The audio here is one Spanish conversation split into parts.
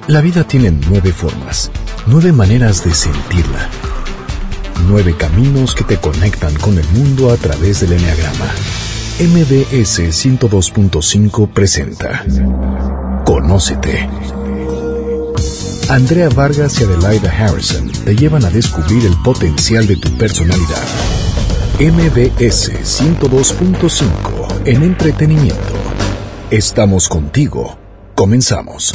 La vida tiene 9 formas, 9 maneras de sentirla. 9 caminos que te conectan con el mundo a través del Eneagrama. MBS 102.5 presenta Conócete. Andrea Vargas y Adelaida Harrison te llevan a descubrir el potencial de tu personalidad. MBS 102.5 en entretenimiento. Estamos contigo. Comenzamos.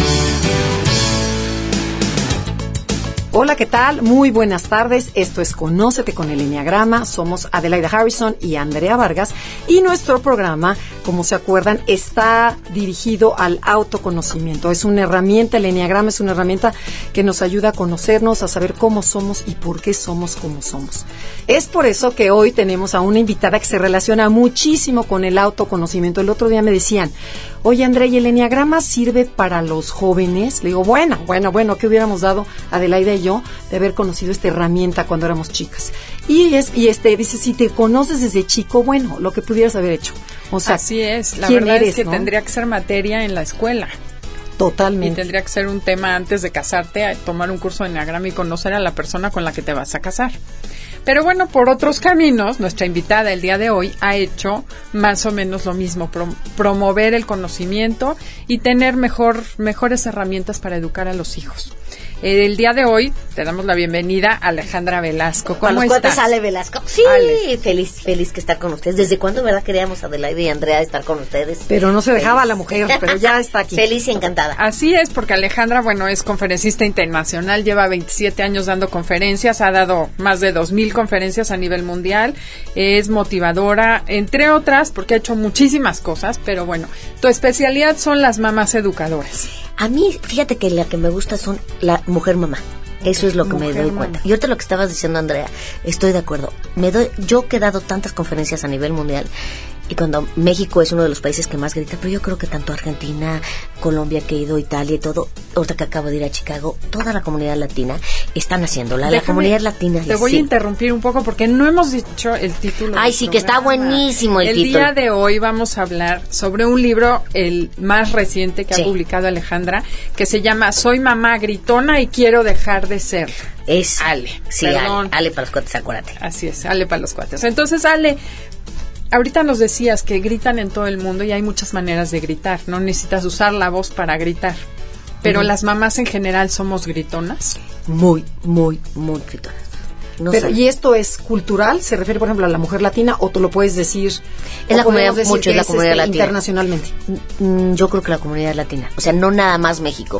Hola, ¿qué tal? Muy buenas tardes. Esto es Conócete con el Eneagrama. Somos Adelaida Harrison y Andrea Vargas. Y nuestro programa, como se acuerdan, está dirigido al autoconocimiento. Es una herramienta, el Eneagrama es una herramienta que nos ayuda a conocernos, a saber cómo somos y por qué somos como somos. Es por eso que hoy tenemos a una invitada que se relaciona muchísimo con el autoconocimiento. El otro día me decían, oye, Andrea, ¿y el Eneagrama sirve para los jóvenes? Le digo, bueno, ¿qué hubiéramos dado Adelaida y yo de haber conocido esta herramienta cuando éramos chicas? Y dice, si te conoces desde chico, bueno, lo que pudieras haber hecho. O sea, así es, la verdad es que tendría que ser materia en la escuela. Totalmente. Y tendría que ser un tema antes de casarte, a tomar un curso de Eneagrama y conocer a la persona con la que te vas a casar. Pero bueno, por otros caminos, nuestra invitada el día de hoy ha hecho más o menos lo mismo, promover el conocimiento y tener mejores herramientas para educar a los hijos. El día de hoy te damos la bienvenida a Alejandra Velasco. ¿Cómo estás? Ale Velasco. Sí, Ale. Feliz que estar con ustedes. ¿Desde cuándo, verdad, queríamos Adelaida y Andrea estar con ustedes? Pero no se dejaba la mujer, pero ya está aquí. Feliz y encantada. Así es, porque Alejandra, bueno, es conferencista internacional, lleva 27 años dando conferencias, ha dado más de 2,000 conferencias a nivel mundial, es motivadora, entre otras, porque ha hecho muchísimas cosas, pero bueno, tu especialidad son las mamás educadoras. A mí, fíjate que la que me gusta son la mujer mamá. Eso es lo que me doy cuenta. Y ahorita lo que estabas diciendo, Andrea, estoy de acuerdo. Yo que he dado tantas conferencias a nivel mundial, y cuando México es uno de los países que más grita, pero yo creo que tanto Argentina, Colombia, que he ido, Italia y todo, ahorita que acabo de ir a Chicago, toda la comunidad latina están haciéndola. La comunidad latina. Te voy a interrumpir un poco porque no hemos dicho el título. Ay, sí, que está buenísimo el título. El día de hoy vamos a hablar sobre un libro, el más reciente que ha publicado Alejandra, que se llama Soy mamá gritona y quiero dejar de ser. Es Ale. Sí, Ale para los cuates, acuérdate. Así es, Ale para los cuates. Entonces, Ale, ahorita nos decías que gritan en todo el mundo y hay muchas maneras de gritar. No necesitas usar la voz para gritar. Pero las mamás en general somos gritonas. Muy gritonas. ¿Y esto es cultural? ¿Se refiere, por ejemplo, a la mujer latina o tú lo puedes decir? Es la comunidad, mucho es la comunidad latina. Internacionalmente. Yo creo que la comunidad latina. O sea, no nada más México.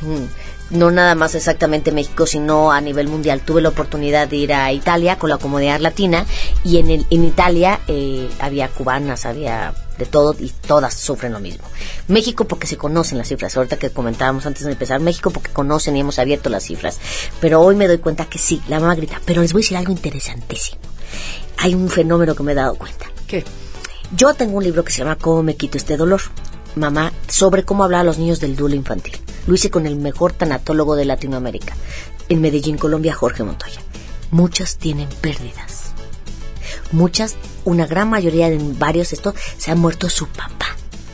No nada más exactamente México, sino a nivel mundial. Tuve la oportunidad de ir a Italia con la comunidad latina y en Italia había cubanas, había de todo y todas sufren lo mismo. México porque se conocen las cifras, ahorita que comentábamos antes de empezar, México porque conocen y hemos abierto las cifras, pero hoy me doy cuenta que sí, la mamá grita, pero les voy a decir algo interesantísimo. Hay un fenómeno que me he dado cuenta. ¿Qué? Yo tengo un libro que se llama ¿Cómo me quito este dolor? Mamá, sobre cómo hablar a los niños del duelo infantil. Lo hice con el mejor tanatólogo de Latinoamérica, en Medellín, Colombia, Jorge Montoya. Muchas tienen pérdidas. Muchas, una gran mayoría de varios, se ha muerto su papá.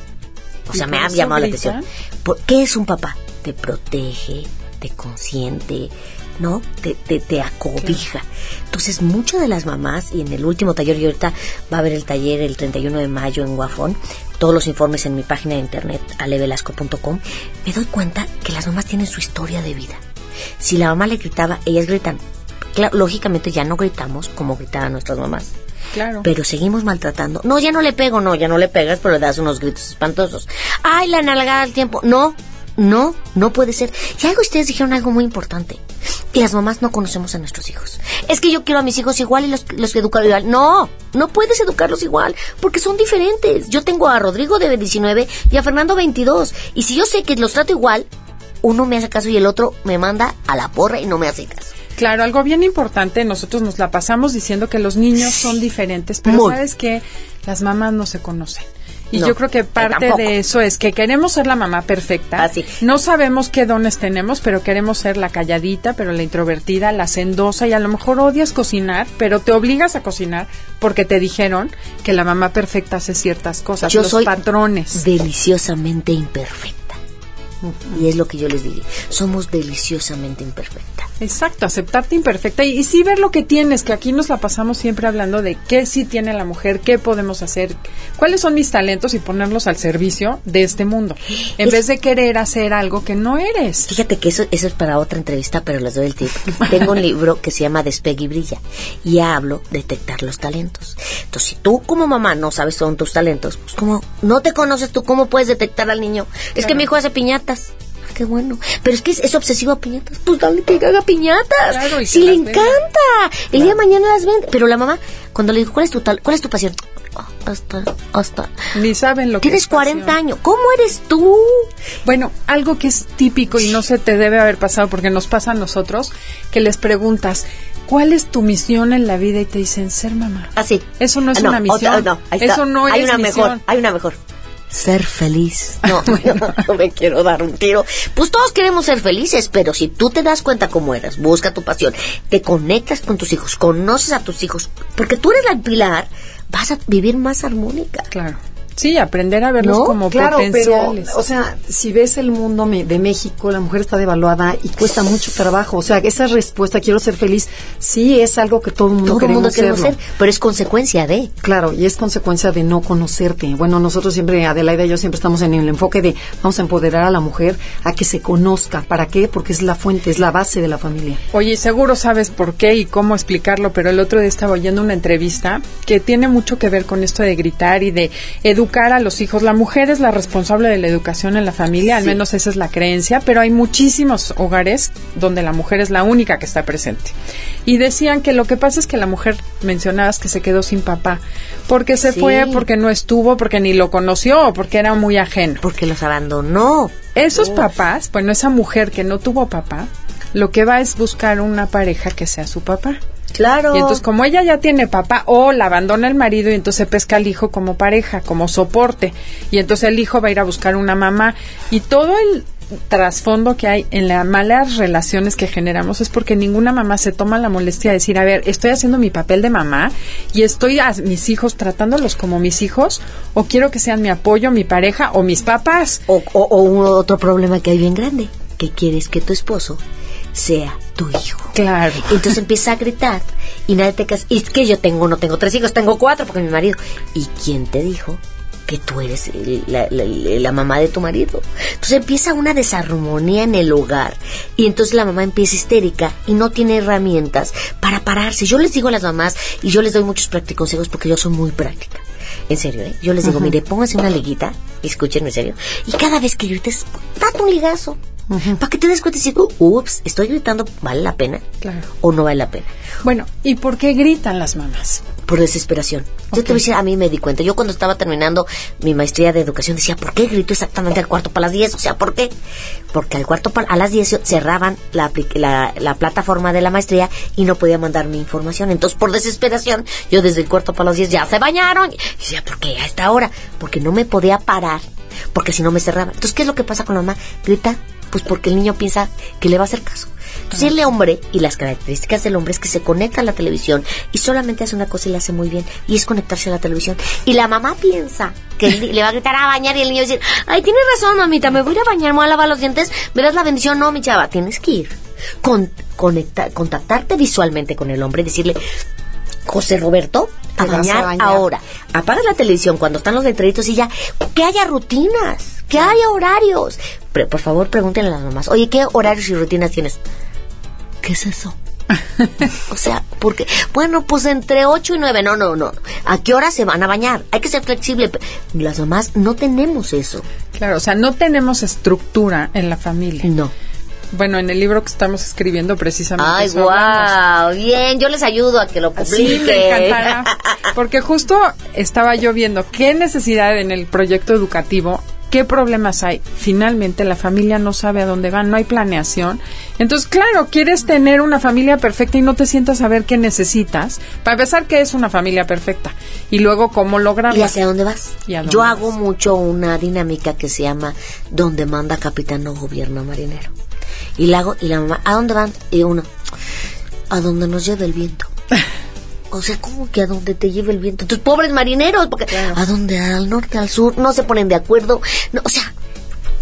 O sea, me ha llamado la atención. ¿Qué es un papá? Te protege, te consiente, ¿no? Te acobija. Entonces, muchas de las mamás, y en el último taller, y ahorita va a haber el taller el 31 de mayo en Guafón, todos los informes en mi página de internet, alevelasco.com, me doy cuenta que las mamás tienen su historia de vida. Si la mamá le gritaba, ellas gritan. Claro, lógicamente ya no gritamos como gritaban nuestras mamás. Claro. Pero seguimos maltratando. No, ya no le pego, ya no le pegas, pero le das unos gritos espantosos. Ay, la nalgada al tiempo. No puede ser. Y algo, ustedes dijeron algo muy importante. Las mamás no conocemos a nuestros hijos. Es que yo quiero a mis hijos igual y los educo igual. No puedes educarlos igual, porque son diferentes. Yo tengo a Rodrigo de 19 y a Fernando 22. Y si yo sé que los trato igual, uno me hace caso y el otro me manda a la porra y no me hace caso. Claro, algo bien importante, nosotros nos la pasamos diciendo que los niños son diferentes, pero ¿sabes qué? Las mamás no se conocen. Y yo creo que parte de eso es que queremos ser la mamá perfecta. Así. No sabemos qué dones tenemos, pero queremos ser la calladita, pero la introvertida, la sendosa, y a lo mejor odias cocinar, pero te obligas a cocinar porque te dijeron que la mamá perfecta hace ciertas cosas, yo los soy patrones. deliciosamente imperfecta. Y es lo que yo les diría. Somos deliciosamente imperfectas. Exacto, aceptarte imperfecta y sí ver lo que tienes, que aquí nos la pasamos siempre hablando de qué sí tiene la mujer, qué podemos hacer, cuáles son mis talentos y ponerlos al servicio de este mundo, en vez de querer hacer algo que no eres. Fíjate que eso es para otra entrevista, pero les doy el tip. Tengo un libro que se llama Despegue y Brilla y hablo de detectar los talentos. Entonces, si tú como mamá no sabes son tus talentos, pues como no te conoces tú, ¿cómo puedes detectar al niño? Claro. Es que mi hijo hace piñatas. Qué bueno. Pero es que es obsesivo a piñatas. Pues dale que haga piñatas. Claro, y si le encanta. El día de mañana las vende. Pero la mamá, cuando le dijo, ¿cuál es tu pasión? Hasta. Ni saben lo que tienes 40 años. ¿Cómo eres tú? Bueno, algo que es típico y no se te debe haber pasado porque nos pasa a nosotros, que les preguntas, ¿cuál es tu misión en la vida? Y te dicen, ser mamá. Así. Eso no es una misión. Eso no es misión. Hay una mejor. Ser feliz. No, no me quiero dar un tiro. Pues todos queremos ser felices, pero si tú te das cuenta cómo eres, busca tu pasión, te conectas con tus hijos, conoces a tus hijos, porque tú eres la pilar, vas a vivir más armónica. Claro. Sí, aprender a verlos como potenciales. Pero, o sea, si ves el mundo de México, la mujer está devaluada y cuesta mucho trabajo. O sea, esa respuesta, quiero ser feliz, sí es algo que todo el mundo queremos ser, pero es consecuencia de. Claro, y es consecuencia de no conocerte. Bueno, nosotros siempre, Adelaida y yo siempre estamos en el enfoque de vamos a empoderar a la mujer a que se conozca. ¿Para qué? Porque es la fuente, es la base de la familia. Oye, seguro sabes por qué y cómo explicarlo, pero el otro día estaba oyendo una entrevista que tiene mucho que ver con esto de gritar y de educar a los hijos. La mujer es la responsable de la educación en la familia, al menos esa es la creencia, pero hay muchísimos hogares donde la mujer es la única que está presente. Y decían que lo que pasa es que la mujer, mencionabas que se quedó sin papá, porque se fue, porque no estuvo, porque ni lo conoció, porque era muy ajeno. Porque los abandonó. Esos papás, bueno, esa mujer que no tuvo papá, lo que va es buscar una pareja que sea su papá. Claro. Y entonces, como ella ya tiene papá, o la abandona el marido y entonces pesca al hijo como pareja, como soporte. Y entonces el hijo va a ir a buscar una mamá. Y todo el trasfondo que hay en las malas relaciones que generamos es porque ninguna mamá se toma la molestia de decir, a ver, estoy haciendo mi papel de mamá y estoy a mis hijos tratándolos como mis hijos, o quiero que sean mi apoyo, mi pareja o mis papás. O otro problema que hay bien grande, que quieres que tu esposo sea tu hijo. Claro. Entonces empieza a gritar y nadie te casa. Y es que yo no tengo 3 hijos, tengo 4 porque mi marido. ¿Y quién te dijo que tú eres la mamá de tu marido? Entonces empieza una desarmonía en el hogar y entonces la mamá empieza histérica y no tiene herramientas para pararse. Yo les digo a las mamás y yo les doy muchos consejos porque yo soy muy práctica. En serio, yo les digo, mire, pónganse una liguita, escúchenme en serio, y cada vez que grites, date un ligazo. Para que te des cuenta y dices, ups, estoy gritando, ¿vale la pena? Claro. ¿O no vale la pena? Bueno, ¿y por qué gritan las mamás? Por desesperación. Yo te voy a decir, a mí me di cuenta. Yo cuando estaba terminando mi maestría de educación decía, ¿por qué grito exactamente al 9:45? O sea, ¿por qué? Porque a las 10 cerraban la plataforma de la maestría y no podía mandar mi información. Entonces, por desesperación, yo desde el 9:45 ya se bañaron. Y decía, ¿por qué a esta hora? Porque no me podía parar, porque si no me cerraba. Entonces, ¿qué es lo que pasa con la mamá? Grita, pues porque el niño piensa que le va a hacer caso. Entonces el hombre, y las características del hombre es que se conecta a la televisión y solamente hace una cosa y la hace muy bien, y es conectarse a la televisión. Y la mamá piensa que le va a gritar a bañar y el niño va a decir, ay, tienes razón, mamita, me voy a ir a bañar, me voy a lavar los dientes, verás la bendición. No, mi chava, tienes que ir. Contactarte visualmente con el hombre y decirle, José Roberto, a bañar ahora. Apagas la televisión cuando están los letreritos y ya, que haya rutinas, que haya horarios. Pero, por favor, pregúntenle a las mamás, oye, ¿qué horarios y rutinas tienes? ¿Qué es eso? O sea, porque, bueno, pues entre 8 y 9, no. ¿A qué hora se van a bañar? Hay que ser flexible. Las mamás no tenemos eso. Claro, o sea, no tenemos estructura en la familia. No. Bueno, en el libro que estamos escribiendo precisamente. ¡Ay, guau! Bien, yo les ayudo a que lo publiquen. Sí, me encantará. Porque justo estaba yo viendo qué necesidad en el proyecto educativo, qué problemas hay. Finalmente la familia no sabe a dónde van, no hay planeación. Entonces, claro, quieres tener una familia perfecta y no te sientas a ver qué necesitas. Para empezar, ¿qué es una familia perfecta? Y luego, ¿cómo lograrla? ¿Y hacia dónde vas? Yo hago mucho una dinámica que se llama donde manda capitán no gobierna marinero. Y la mamá, ¿a dónde van? Y uno, a donde nos lleve el viento. O sea, ¿cómo que a donde te lleve el viento? Tus pobres marineros, porque claro. ¿A dónde? ¿Al norte, al sur? No se ponen de acuerdo. No, o sea,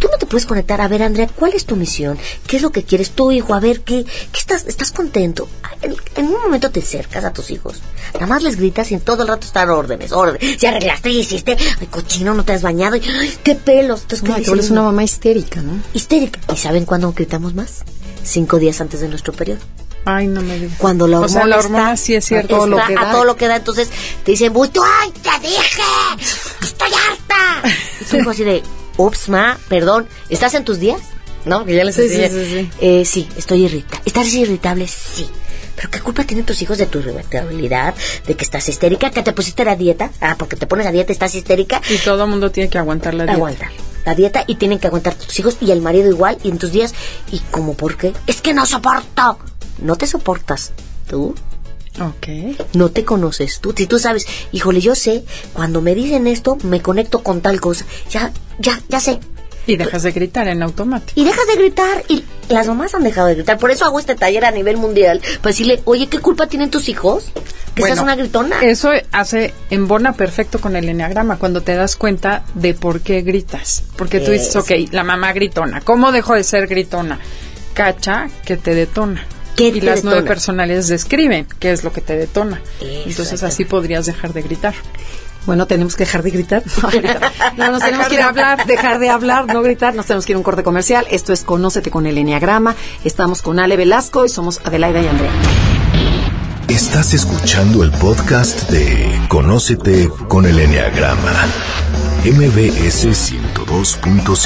tú no te puedes conectar. A ver, Andrea, ¿cuál es tu misión? ¿Qué es lo que quieres tu hijo? A ver, ¿qué estás contento? En un momento te acercas a tus hijos, nada más les gritas y todo el rato están órdenes. Ya arreglaste, hiciste, ay, cochino, no te has bañado, ay, qué pelos. Entonces, No, tú eres una mamá histérica, ¿no? Histérica. ¿Y saben cuándo gritamos más? 5 días antes de nuestro periodo. Ay, no me digas. Cuando la hormona, o sea, la hormona sí es cierto. Todo lo que da. Entonces te dicen, ¡ay, te dije! ¡Estoy harta! Y tu hijo así de, ups, ma, perdón, ¿estás en tus días? ¿No? Que ya les enseñé. Sí, estoy irritable. ¿Estás irritable? Sí. ¿Pero qué culpa tienen tus hijos de tu irritabilidad? ¿De que estás histérica? ¿Que te pusiste la dieta? Porque te pones a dieta, estás histérica. Y todo el mundo tiene que aguantar la dieta. Aguantar la dieta y tienen que aguantar tus hijos y el marido igual y en tus días. ¿Y cómo por qué? Es que no soporto. No te soportas tú. Ok. No te conoces tú. Si tú sabes, híjole, yo sé, cuando me dicen esto, me conecto con tal cosa. Ya sé. Y dejas de gritar en automático. Y dejas de gritar. Y las mamás han dejado de gritar. Por eso hago este taller a nivel mundial. Para decirle, oye, ¿qué culpa tienen tus hijos? Que seas una gritona. Eso embona perfecto con el enneagrama, cuando te das cuenta de por qué gritas. Porque tú dices, ok, la mamá gritona. ¿Cómo dejó de ser gritona? Cacha que te detona. Y las detona? 9 personalidades describen qué es lo que te detona. Entonces así podrías dejar de gritar. Bueno, tenemos que dejar de gritar. No, nos tenemos que ir a hablar, dejar de hablar, no gritar. Nos tenemos que ir a un corte comercial. Esto es Conócete con el Enneagrama. Estamos con Ale Velasco y somos Adelaida y Andrea. Estás escuchando el podcast de Conócete con el Enneagrama. MBS 102.5.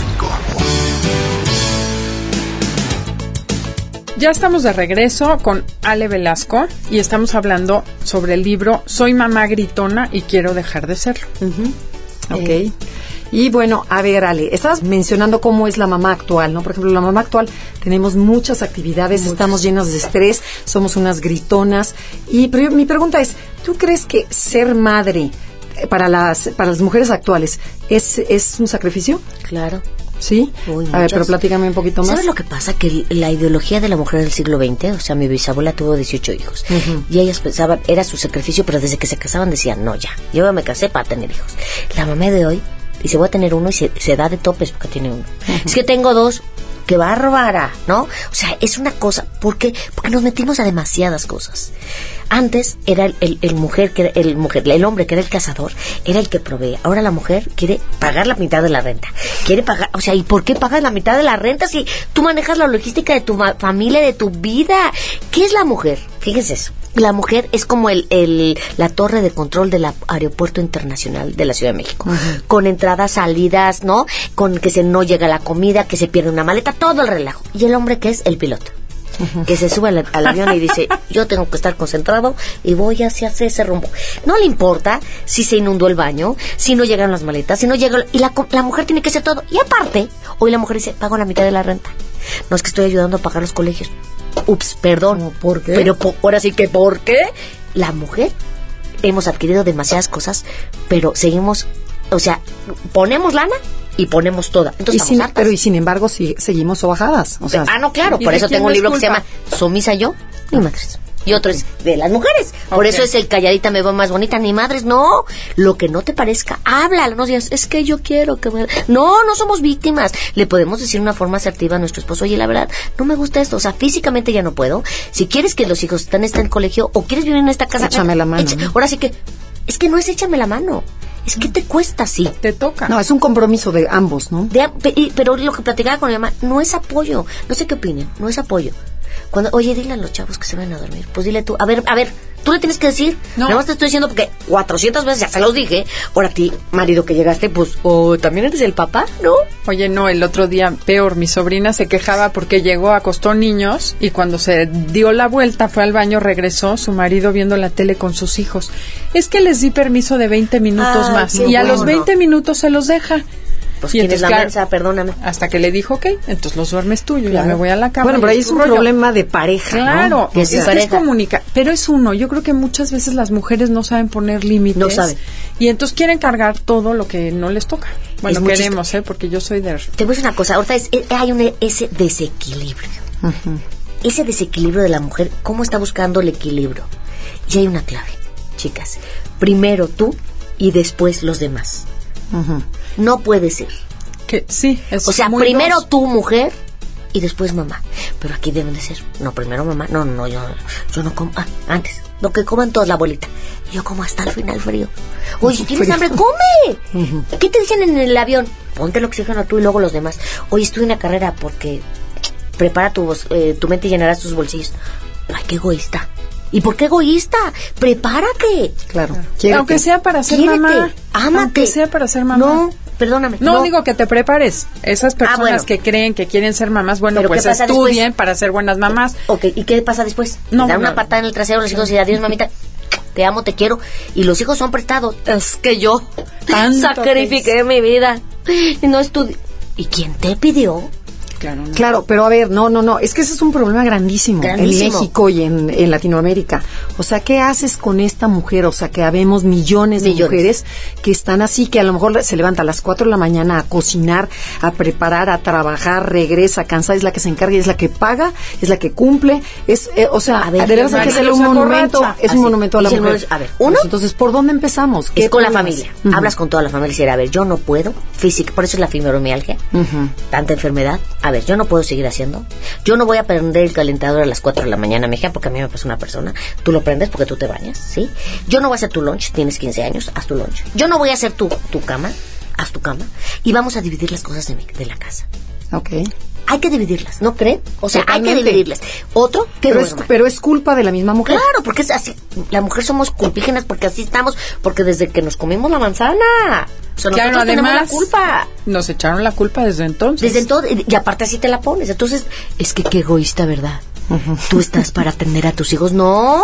Ya estamos de regreso con Ale Velasco y estamos hablando sobre el libro Soy mamá gritona y quiero dejar de serlo. Ok. Y bueno, a ver, Ale, estabas mencionando cómo es la mamá actual, ¿no? Por ejemplo, la mamá actual, tenemos muchas actividades, estamos llenos de estrés, somos unas gritonas. Pero mi pregunta es, ¿tú crees que ser madre para las mujeres actuales es un sacrificio? Claro. ¿Sí? A ver, pero platícame un poquito más. ¿Sabes lo que pasa? Que la ideología de la mujer del siglo XX, o sea, mi bisabuela tuvo 18 hijos, y ellas pensaban, era su sacrificio, pero desde que se casaban decían, no, ya, yo me casé para tener hijos. La mamá de hoy dice, voy a tener uno, y se da de topes porque tiene uno. Es que tengo 2, qué bárbara, ¿no? O sea, es una cosa, porque nos metimos a demasiadas cosas. Antes era el hombre que era el cazador, era el que proveía. Ahora la mujer quiere pagar la mitad de la renta. Quiere pagar, o sea, ¿y por qué pagas la mitad de la renta si tú manejas la logística de tu familia, de tu vida? ¿Qué es la mujer? Fíjense eso. La mujer es como la torre de control del aeropuerto internacional de la Ciudad de México. Con entradas, salidas, ¿no? Con que no llega la comida, que se pierde una maleta, todo el relajo. Y el hombre que es el piloto. Que se sube al avión y dice, yo tengo que estar concentrado y voy hacia ese rumbo. No le importa si se inundó el baño, si no llegan las maletas, si no llega... Y la mujer tiene que hacer todo. Y aparte, hoy la mujer dice, pago la mitad de la renta. No, es que estoy ayudando a pagar los colegios. Ups, perdón. ¿Por qué? Pero ahora sí que, ¿por qué? La mujer, hemos adquirido demasiadas cosas, pero seguimos... O sea, ponemos lana y ponemos toda. Entonces, pero y sin embargo seguimos sobajadas. O sea, no, claro, por eso tengo un libro que se llama Sumisa yo, ni madres. Y otro es de las mujeres. Por eso es el calladita me veo más bonita, ni madres. No, lo que no te parezca, háblalo. No digas, es que yo quiero que me... No somos víctimas. Le podemos decir una forma asertiva a nuestro esposo, oye, la verdad, no me gusta esto. O sea, físicamente ya no puedo. Si quieres que los hijos estén en el colegio o quieres vivir en esta casa, échame la mano. ¿No? Ahora sí que, es que no es échame la mano. Es que te cuesta así. Te toca. No, es un compromiso de ambos, ¿no? Pero lo que platicaba con mi mamá, no es apoyo. No sé qué opinen, no es apoyo. Oye, dile a los chavos que se vayan a dormir. Pues dile tú, a ver, tú le tienes que decir. No. Nada más te estoy diciendo porque 400 veces ya se los dije. Ahora a ti, marido que llegaste, pues, también eres el papá, ¿no? Oye, no, el otro día, peor, mi sobrina se quejaba porque llegó, acostó niños y cuando se dio la vuelta, fue al baño, regresó, su marido viendo la tele con sus hijos. Es que les di permiso de 20 minutos más y a los 20 minutos se los deja. Pues quién es la mensa, perdóname. Hasta que le dijo, ok, entonces los duermes tú, yo ya me voy a la cama. Bueno, pero ahí es un problema de pareja, claro, ¿no? Es comunicar, pero es uno. Yo creo que muchas veces las mujeres no saben poner límites. No saben. Y entonces quieren cargar todo lo que no les toca. Bueno, queremos, porque yo soy de... Te voy a decir una cosa, ahorita hay ese desequilibrio. Ese desequilibrio de la mujer, ¿cómo está buscando el equilibrio? Y hay una clave, chicas. Primero tú y después los demás. No puede ser Que sí, es O sea, muy primero dos. tú, mujer, y después mamá. Pero aquí deben de ser, no, primero mamá. No, yo no como. Antes, lo que coman todos, la abuelita. Y yo como hasta el final frío. Oye, si tienes hambre, come. ¿Qué te dicen en el avión? Ponte el oxígeno tú y luego los demás. Oye, estuve en la carrera porque prepara tu mente y llenarás tus bolsillos. Ay, qué egoísta. ¿Y por qué egoísta? Prepárate. Claro. Aunque sea para ser Quiérete, mamá. ámate. Aunque sea para ser mamá. No, perdóname. No, digo que te prepares. Esas personas bueno. que creen que quieren ser mamás, bueno, ¿Pero pues qué pasa estudien después? para ser buenas mamás. Ok, ¿y qué pasa después? No, Le dan no. una patada en el trasero a los hijos y adiós, mamita. Te amo, te quiero. Y los hijos son prestados. Es que yo Tanto sacrifiqué mi vida. Y no estudié. ¿Y quién te pidió? Claro, no. Claro, pero a ver, no, es que ese es un problema grandísimo, Grandísimo. en México y en Latinoamérica. O sea, ¿qué haces con esta mujer? O sea, que habemos millones de mujeres que están así, que a lo mejor se levanta a las 4 de la mañana a cocinar, a preparar, a trabajar, regresa cansada, es la que se encarga, es la que paga, es la que cumple, o sea, A ver, de verdad hay que hacerle un se monumento, emborracha. es un Así, monumento a la dice el mujer. monumento. A ver, uno, entonces, ¿por dónde empezamos? Es con la problemas? familia. Ujú. Hablas con toda la familia y dices, a ver, yo no puedo, física, por eso es la fibromialgia, tanta enfermedad. A ver, yo no puedo seguir haciendo. Yo no voy a prender el calentador a las 4 de la mañana, mija, porque a mí me pasa una persona. Tú lo prendes porque tú te bañas, ¿sí? Yo no voy a hacer tu lunch, tienes 15 años, haz tu lunch. Yo no voy a hacer tu cama, haz tu cama. Y vamos a dividir las cosas de la casa. Ok. Hay que dividirlas, ¿no creen? O sea, hay Totalmente. que dividirlas. Otro, que Pero es culpa de la misma mujer. Claro, porque es así. La mujer somos culpígenas porque así estamos, porque desde que nos comimos la manzana. O sea, Claro, nosotros tenemos además, la culpa. nos echaron la culpa desde entonces. Desde entonces, y aparte así te la pones. Entonces, es que qué egoísta, ¿verdad? Tú estás para atender a tus hijos. No.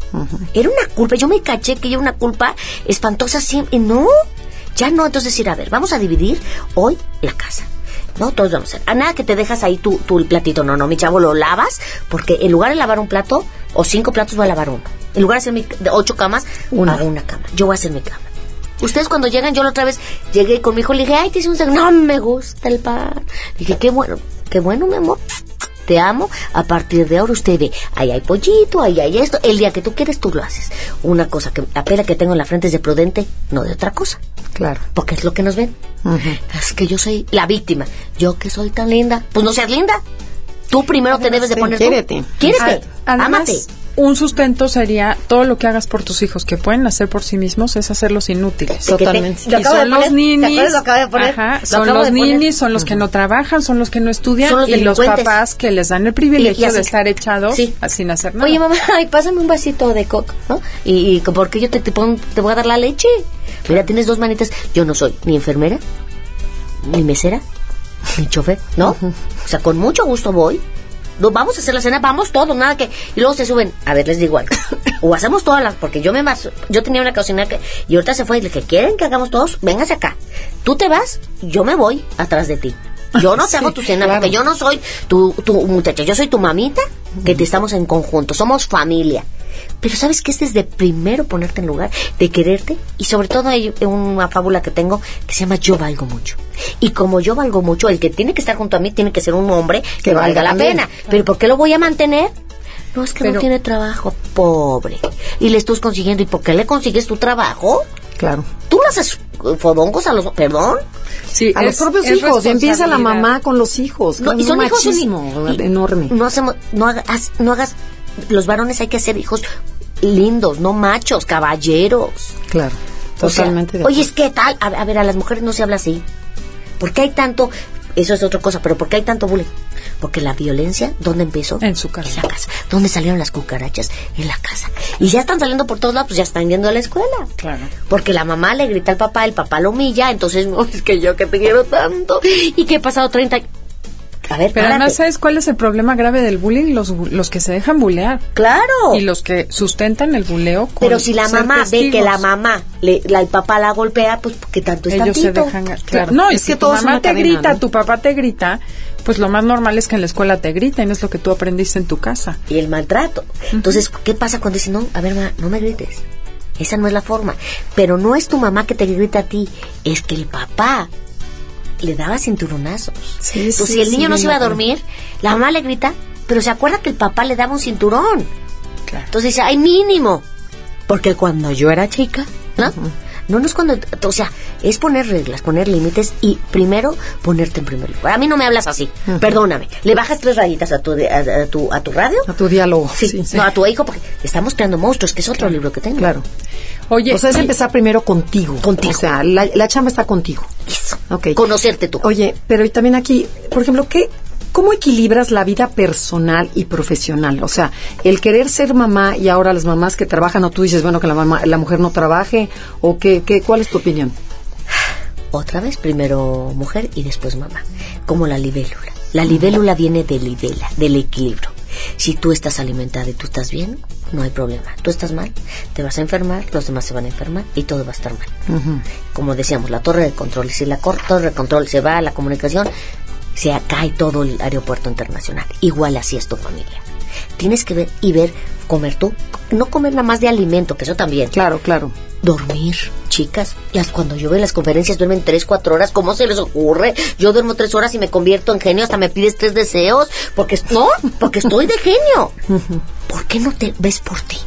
Era una culpa. Yo me caché que era una culpa espantosa siempre. No. Ya no. Entonces, ir a ver, vamos a dividir hoy la casa. No, todos vamos a hacer. A nada que te dejas ahí tu platito. No, mi chavo, lo lavas. Porque en lugar de lavar un plato o 5 platos, voy a lavar uno. En lugar de hacer de 8 camas, hago una cama. Yo voy a hacer mi cama. Ustedes cuando llegan, yo la otra vez llegué con mi hijo, le dije, ay, te hice un sándwich. No me gusta el pan. Le dije, qué bueno, mi amor. Te amo. A partir de ahora usted ve, ahí hay pollito, ahí hay esto. El día que tú quieres, tú lo haces. Una cosa, que la pena que tengo en la frente es de prudente, no de otra cosa. Claro. Porque es lo que nos ven. Es que yo soy la víctima. Yo que soy tan linda. Pues no seas linda. Tú primero te debes de poner tú. Quiérete. Quiérete. Además, Ámate. un sustento sería todo lo que hagas por tus hijos, que pueden hacer por sí mismos, es hacerlos inútiles. Totalmente. Lo Y acabo de son los poner. ¿Te ninis, acuerdas? Lo acabo de poner. ajá, Lo son acabo los de poner. ninis, son los que no trabajan, son los que no estudian, Son los y los delincuentes. papás que les dan el privilegio así- de estar echados Sí. sin hacer nada. Oye, mamá, ay, pásame un vasito de coca, ¿no? Y porque yo te voy a dar la leche. Mira, tienes 2 manitas. Yo no soy ni enfermera, ni mesera, ni chofer, ¿no? O sea, con mucho gusto voy. Nos vamos a hacer la cena, vamos todos, nada que... Y luego se suben. A ver, les digo algo. O hacemos todas las... Porque yo tenía una cocina que... Y ahorita se fue y le dije, ¿quieren que hagamos todos? Véngase acá. Tú te vas, yo me voy atrás de ti. Yo no te hago tu cena, claro. porque yo no soy tu muchacha. Yo soy tu mamita, que te estamos en conjunto. Somos familia. Pero ¿sabes qué? Es desde primero ponerte en lugar, de quererte. Y sobre todo hay una fábula que tengo que se llama Yo valgo mucho. Y como yo valgo mucho, el que tiene que estar junto a mí tiene que ser un hombre que valga la también. pena. ¿Pero por qué lo voy a mantener? No, es que no tiene trabajo, pobre. Y le estás consiguiendo. ¿Y por qué le consigues tu trabajo? Claro. Tú le haces fodongos a los... ¿Perdón? Sí, A los propios es hijos. Empieza la responsabilidad. mamá con los hijos. No, Es y son un hijos machismo y- enorme. No hagas... Los varones hay que hacer hijos lindos, no machos, caballeros. Claro. O sea, Totalmente de oye, acuerdo. es que tal... A ver, a las mujeres no se habla así. ¿Por qué hay tanto... Eso es otra cosa, pero ¿por qué hay tanto bullying? Porque la violencia, ¿dónde empezó? En su casa. En la casa. ¿Dónde salieron las cucarachas? En la casa. Y ya están saliendo por todos lados, pues ya están yendo a la escuela. Claro. Porque la mamá le grita al papá, el papá lo humilla, entonces, no, es que yo que te quiero tanto. Y que he pasado 30 años. A ver, Pero párate. además, ¿sabes cuál es el problema grave del bullying? Los que se dejan bulear. Claro. Y los que sustentan el buleo con Pero si la ser mamá ve que testigos. la mamá, el papá la golpea, pues porque tanto es Ellos se tantito. dejan... Claro. No, y Es si que tu todo es mamá una te cadena, grita, ¿no? tu papá te grita, pues lo más normal es que en la escuela te griten, es lo que tú aprendiste en tu casa. Y el maltrato. Entonces, ¿qué pasa cuando dicen, no, a ver, mamá, no me grites? Esa no es la forma. Pero no es tu mamá que te grita a ti, es que el papá le daba cinturonazos. Sí, Entonces, sí, si el sí, niño no se iba a bien, dormir, la mamá le grita, pero se acuerda que el papá le daba un cinturón. Claro. Entonces dice, ay, mínimo. Porque cuando yo era chica, ¿no? No es cuando, o sea, es poner reglas, poner límites y primero ponerte en primer lugar. A mí no me hablas así, perdóname. Le bajas 3 rayitas a tu radio. A tu diálogo. Sí. No, a tu hijo, porque estamos creando monstruos, que es otro libro que tengo. Claro. Oye, o sea, es empezar primero contigo. O sea, la chamba está contigo. Eso. Okay. Conocerte tú. Oye, pero y también aquí, por ejemplo, ¿cómo equilibras la vida personal y profesional? O sea, el querer ser mamá y ahora las mamás que trabajan, o tú dices, bueno, que la mujer no trabaje, o ¿cuál es tu opinión? Otra vez, primero mujer y después mamá. Como la libélula. La libélula viene de libela, del equilibrio. Si tú estás alimentada y tú estás bien, no hay problema. Tú estás mal, te vas a enfermar, los demás se van a enfermar y todo va a estar mal. Como decíamos, la torre de control. Si la torre de control se va a la comunicación, se cae todo el aeropuerto internacional. Igual así es tu familia. Tienes que ver, comer tú. No comer nada más de alimento, que eso también. Claro. Dormir, chicas. Cuando yo veo las conferencias duermen 3-4 horas. ¿Cómo se les ocurre? Yo duermo 3 horas y me convierto en genio. Hasta me pides 3 deseos. Porque estoy de genio. ¿Por qué no te ves por ti?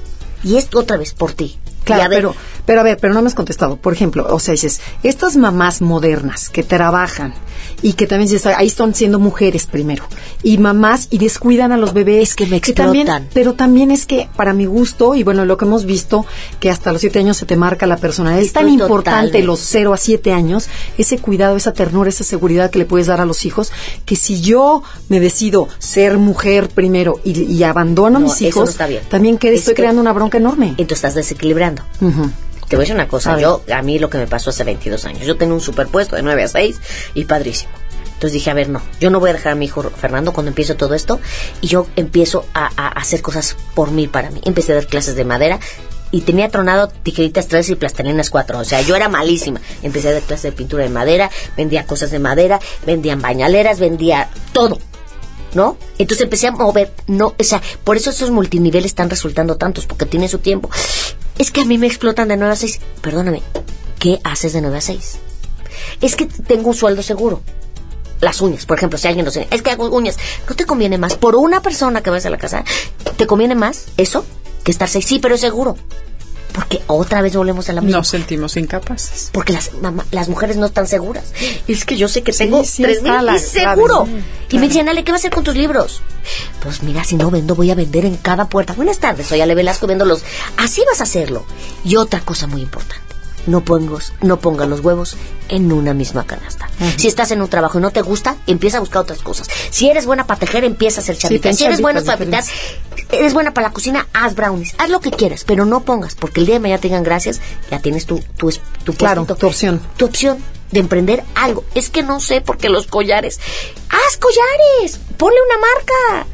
Y esto otra vez por ti. Claro, pero no me has contestado. Por ejemplo, o sea, dices, estas mamás modernas que trabajan y que también dices, ahí están siendo mujeres primero, y mamás y descuidan a los bebés. Es que me explotan. También, pero también es que, para mi gusto, y bueno, lo que hemos visto, que hasta los 7 años se te marca la personalidad. Es tan importante los 0 a 7 años, ese cuidado, esa ternura, esa seguridad que le puedes dar a los hijos, que si yo me decido ser mujer primero y abandono a mis hijos, no está bien. También estoy creando una bronca enorme. Y tú estás desequilibrando. Te voy a decir una cosa, a mí lo que me pasó hace 22 años, yo tenía un superpuesto de 9 a 6 y padrísimo. Entonces dije, a ver, no, yo no voy a dejar a mi hijo Fernando cuando empiezo todo esto, y yo empiezo a hacer cosas por mí, para mí. Empecé a dar clases de madera y tenía tronado tijeritas 3 y plastilinas 4, o sea, yo era malísima. Empecé a dar clases de pintura de madera, vendía cosas de madera, vendían bañaleras, vendía todo, ¿no? Entonces empecé a mover, o sea, por eso esos multiniveles están resultando tantos, porque tienen su tiempo. Es que a mí me explotan de 9 a 6. Perdóname, ¿qué haces de 9 a 6? Es que tengo un sueldo seguro. Las uñas, por ejemplo, si alguien lo tiene, es que hago uñas. ¿No te conviene más? Por una persona que vas a la casa, ¿te conviene más eso que estar 6? Sí, pero es seguro. Porque otra vez volvemos a la misma. Nos sentimos incapaces. Porque las mujeres no están seguras. Es que yo sé que tengo 3,000 y seguro. Y me dicen, Ale, ¿qué vas a hacer con tus libros? Pues mira, si no vendo, voy a vender en cada puerta. Buenas tardes, soy Ale Velasco, vendo los. Así vas a hacerlo. Y otra cosa muy importante, no pongas los huevos en una misma canasta. Si estás en un trabajo y no te gusta, empieza a buscar otras cosas. Si eres buena para tejer, empieza a hacer chavitas. Si eres buena para pintar, eres buena para la cocina, haz brownies, haz lo que quieras, pero no pongas, porque el día de mañana te digan gracias, ya tienes tu claro, tu opción. Tu opción de emprender algo. Es que no sé por qué los collares. ¡Haz collares! ¡Ponle una marca!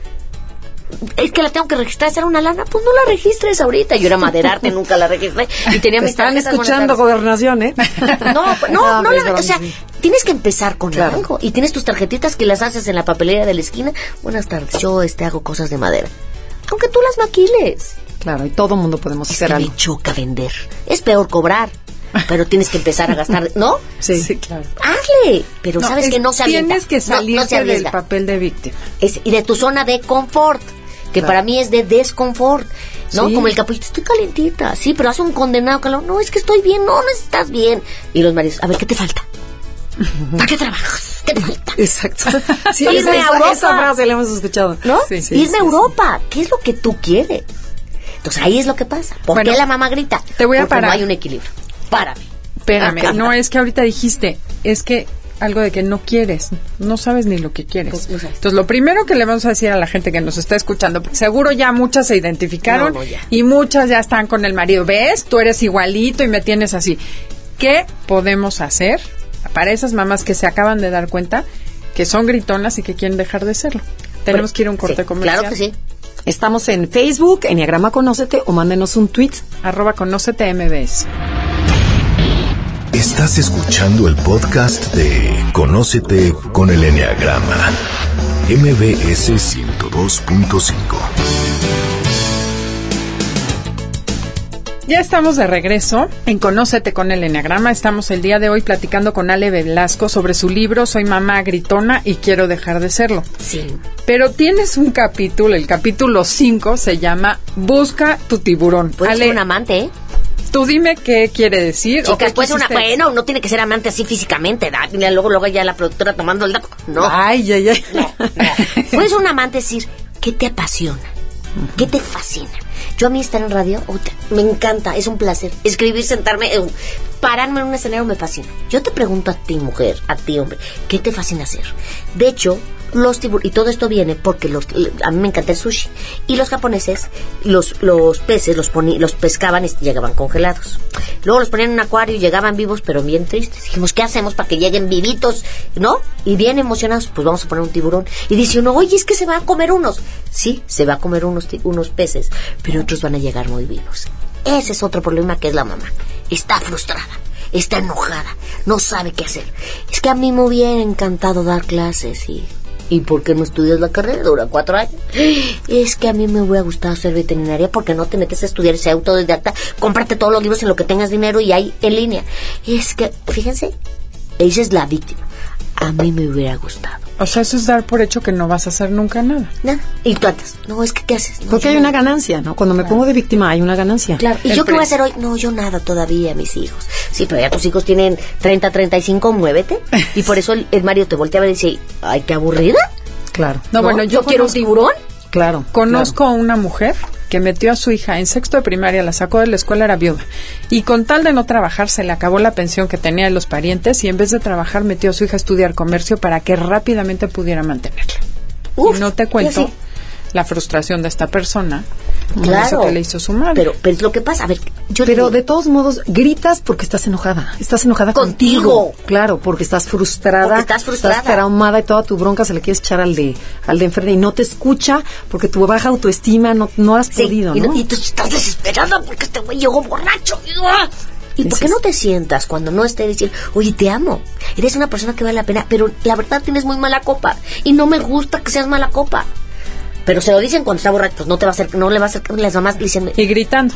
Es que la tengo que registrar, hacer una lana. Pues no la registres ahorita. Yo era Maderarte, nunca la registré. Y tenía mis Están escuchando Gobernación, ¿eh? O sea, tienes que empezar con algo. Y tienes tus tarjetitas que las haces en la papelería de la esquina. Buenas tardes, yo hago cosas de madera. Aunque tú las maquiles. Claro, y todo mundo podemos hacer algo. Me choca vender. Es peor cobrar. Pero tienes que empezar a gastar, ¿no? Sí, claro. Hazle, pero sabes que no se avienta. Tienes que salirte del papel de víctima. Y de tu zona de confort, que para mí es de desconfort, ¿no? Sí. Como el capullito, estoy calentita, sí, pero hace un condenado calor. No, es que estoy bien, no estás bien. Y los maridos, a ver, ¿qué te falta? ¿Para qué trabajas? ¿Qué te falta? Exacto. Sí, irme a Europa. Esa frase la hemos escuchado. ¿No? Sí, irme a Europa. ¿Qué es lo que tú quieres? Entonces ahí es lo que pasa. ¿Por qué la mamá grita? Te voy a Porque parar. no hay un equilibrio. Párame. Espérame, no, es que ahorita dijiste, es que algo de que no quieres, no sabes ni lo que quieres. Pues, no sabes. Entonces, lo primero que le vamos a decir a la gente que nos está escuchando, porque seguro ya muchas se identificaron No, ya. y muchas ya están con el marido. ¿Ves? Tú eres igualito y me tienes así. ¿Qué podemos hacer para esas mamás que se acaban de dar cuenta que son gritonas y que quieren dejar de serlo? Tenemos que ir a un corte comercial. Claro que sí. Estamos en Facebook, Enneagrama Conócete, o mándenos un tweet. @Conócete MBS. Estás escuchando el podcast de Conócete con el Enneagrama, MBS 102.5. Ya estamos de regreso en Conócete con el Enneagrama. Estamos el día de hoy platicando con Ale Velasco sobre su libro Soy mamá gritona y quiero dejar de serlo. Sí. Pero tienes un capítulo, el capítulo 5 se llama Busca tu tiburón. Puedes Ale, ser un amante, ¿eh? Tú dime qué quiere decir. Chicas, pues bueno, no tiene que ser amante así físicamente, luego ya la productora tomando el dato. No. Ay. No. Puedes un amante decir, ¿qué te apasiona? ¿Qué te fascina? Yo a mí estar en radio, me encanta, es un placer. Escribir, sentarme, pararme en un escenario me fascina. Yo te pregunto a ti, mujer, a ti, hombre, ¿qué te fascina hacer? De hecho, los tiburones, y todo esto viene porque a mí me encanta el sushi. Y los japoneses, los peces los pescaban y llegaban congelados. Luego los ponían en un acuario y llegaban vivos, pero bien tristes. Dijimos, ¿qué hacemos para que lleguen vivitos? ¿No? Y bien emocionados, pues vamos a poner un tiburón. Y dice uno, oye, es que se va a comer unos. Sí, se va a comer unos peces, pero otros van a llegar muy vivos. Ese es otro problema que es la mamá. Está frustrada, está enojada, no sabe qué hacer. Es que a mí me hubiera encantado dar clases ¿Y por qué no estudias la carrera? Dura 4 años. Es que a mí me hubiera gustado ser veterinaria. ¿Porque no te metes a estudiar ese autodidacta? Cómprate todos los libros en lo que tengas dinero y hay en línea. Es que, fíjense, ella es la víctima. A mí me hubiera gustado. O sea, eso es dar por hecho que no vas a hacer nunca nada. Nada. Y tú andas. No, es que ¿qué haces? No, porque hay una ganancia, ¿no? Cuando me pongo de víctima hay una ganancia. Claro. ¿Y yo qué voy a hacer hoy? No, yo nada todavía, mis hijos. Sí, pero ya tus hijos tienen 30, 35, muévete. Y por eso el Mario te voltea a ver y dice, ay, qué aburrida. Claro. No, bueno, yo quiero un tiburón. Claro. Conozco a una mujer que metió a su hija en 6º de primaria, la sacó de la escuela, era viuda. Y con tal de no trabajar, se le acabó la pensión que tenía de los parientes y en vez de trabajar metió a su hija a estudiar comercio para que rápidamente pudiera mantenerla. Y no te cuento la frustración de esta persona. Claro. Eso que le hizo su madre. Pero es lo que pasa. A ver, pero de todos modos, gritas porque estás enojada. Estás enojada contigo. Claro, porque estás frustrada. Estás traumada y toda tu bronca se le quieres echar al de enfrente y no te escucha porque tu baja autoestima no has podido, ¿no? Y tú estás desesperada porque este güey llegó borracho. ¿Y por qué no te sientas cuando no esté diciendo, oye, te amo, eres una persona que vale la pena, pero la verdad tienes muy mala copa y no me gusta que seas mala copa? Pero se lo dicen cuando está borracho, pues no le va a hacer las mamás diciendo. Y gritando.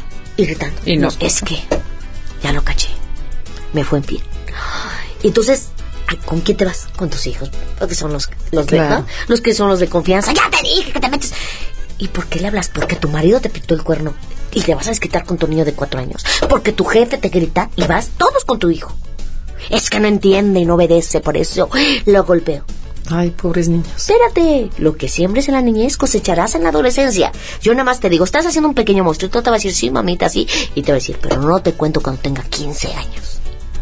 Y no, es que ya lo caché, me fue en pie. Entonces, ¿con quién te vas? Con tus hijos, porque son los claro. ¿No? Los que son los de confianza. Ya te dije que te metes. ¿Y por qué le hablas? Porque tu marido te pintó el cuerno y te vas a desquitar con tu niño de 4 años. Porque tu jefe te grita y vas todos con tu hijo. Es que no entiende y no obedece, por eso lo golpeo. Ay, pobres niños. Espérate, lo que siembres en la niñez cosecharás en la adolescencia. Yo nada más te digo, estás haciendo un pequeño monstruo. Tú te vas a decir, sí, mamita, sí. Y te va a decir, pero no te cuento cuando tenga 15 años.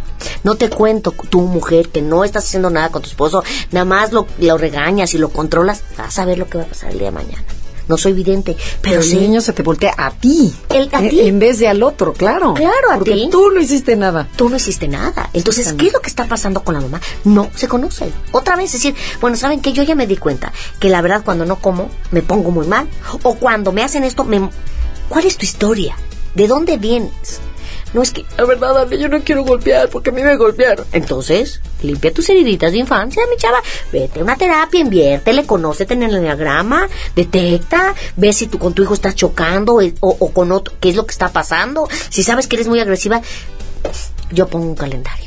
No te cuento, tu mujer, que no estás haciendo nada con tu esposo, nada más lo regañas y lo controlas. Vas a ver lo que va a pasar el día de mañana. No soy vidente, pero el niño se te voltea a ti. A ti. En vez de al otro, claro. Claro, a porque ti. Tú no hiciste nada. Tú no hiciste nada. Entonces, ¿qué es lo que está pasando con la mamá? No se conoce. Otra vez, es decir, bueno, ¿saben qué? Yo ya me di cuenta que la verdad cuando no como, me pongo muy mal. O cuando me hacen esto, ¿cuál es tu historia? ¿De dónde vienes? No es que, la verdad, a mí yo no quiero golpear porque a mí me golpearon. Entonces, limpia tus heriditas de infancia, mi chava. Vete a una terapia, inviértele, conócete en el enneagrama, detecta, ve si tú con tu hijo estás chocando o con otro, qué es lo que está pasando. Si sabes que eres muy agresiva, yo pongo un calendario.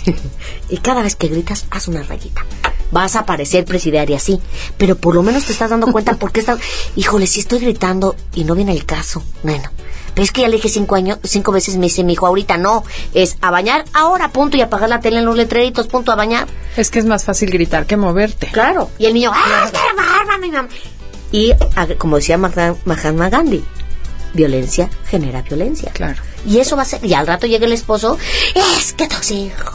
Y cada vez que gritas, haz una rayita. Vas a parecer presidiaria, sí, pero por lo menos te estás dando cuenta por qué estás... Híjole, si estoy gritando y no viene el caso. Bueno, pero es que ya le dije 5 veces, me dice mi hijo, ahorita no, es a bañar ahora, punto, y apagar la tele en los letreritos, punto, a bañar. Es que es más fácil gritar que moverte. Claro, y el niño, ¡ah, qué barba, mi mamá! Y, como decía Mahatma Gandhi, violencia genera violencia. Claro. Y eso va a ser, y al rato llega el esposo, es que tus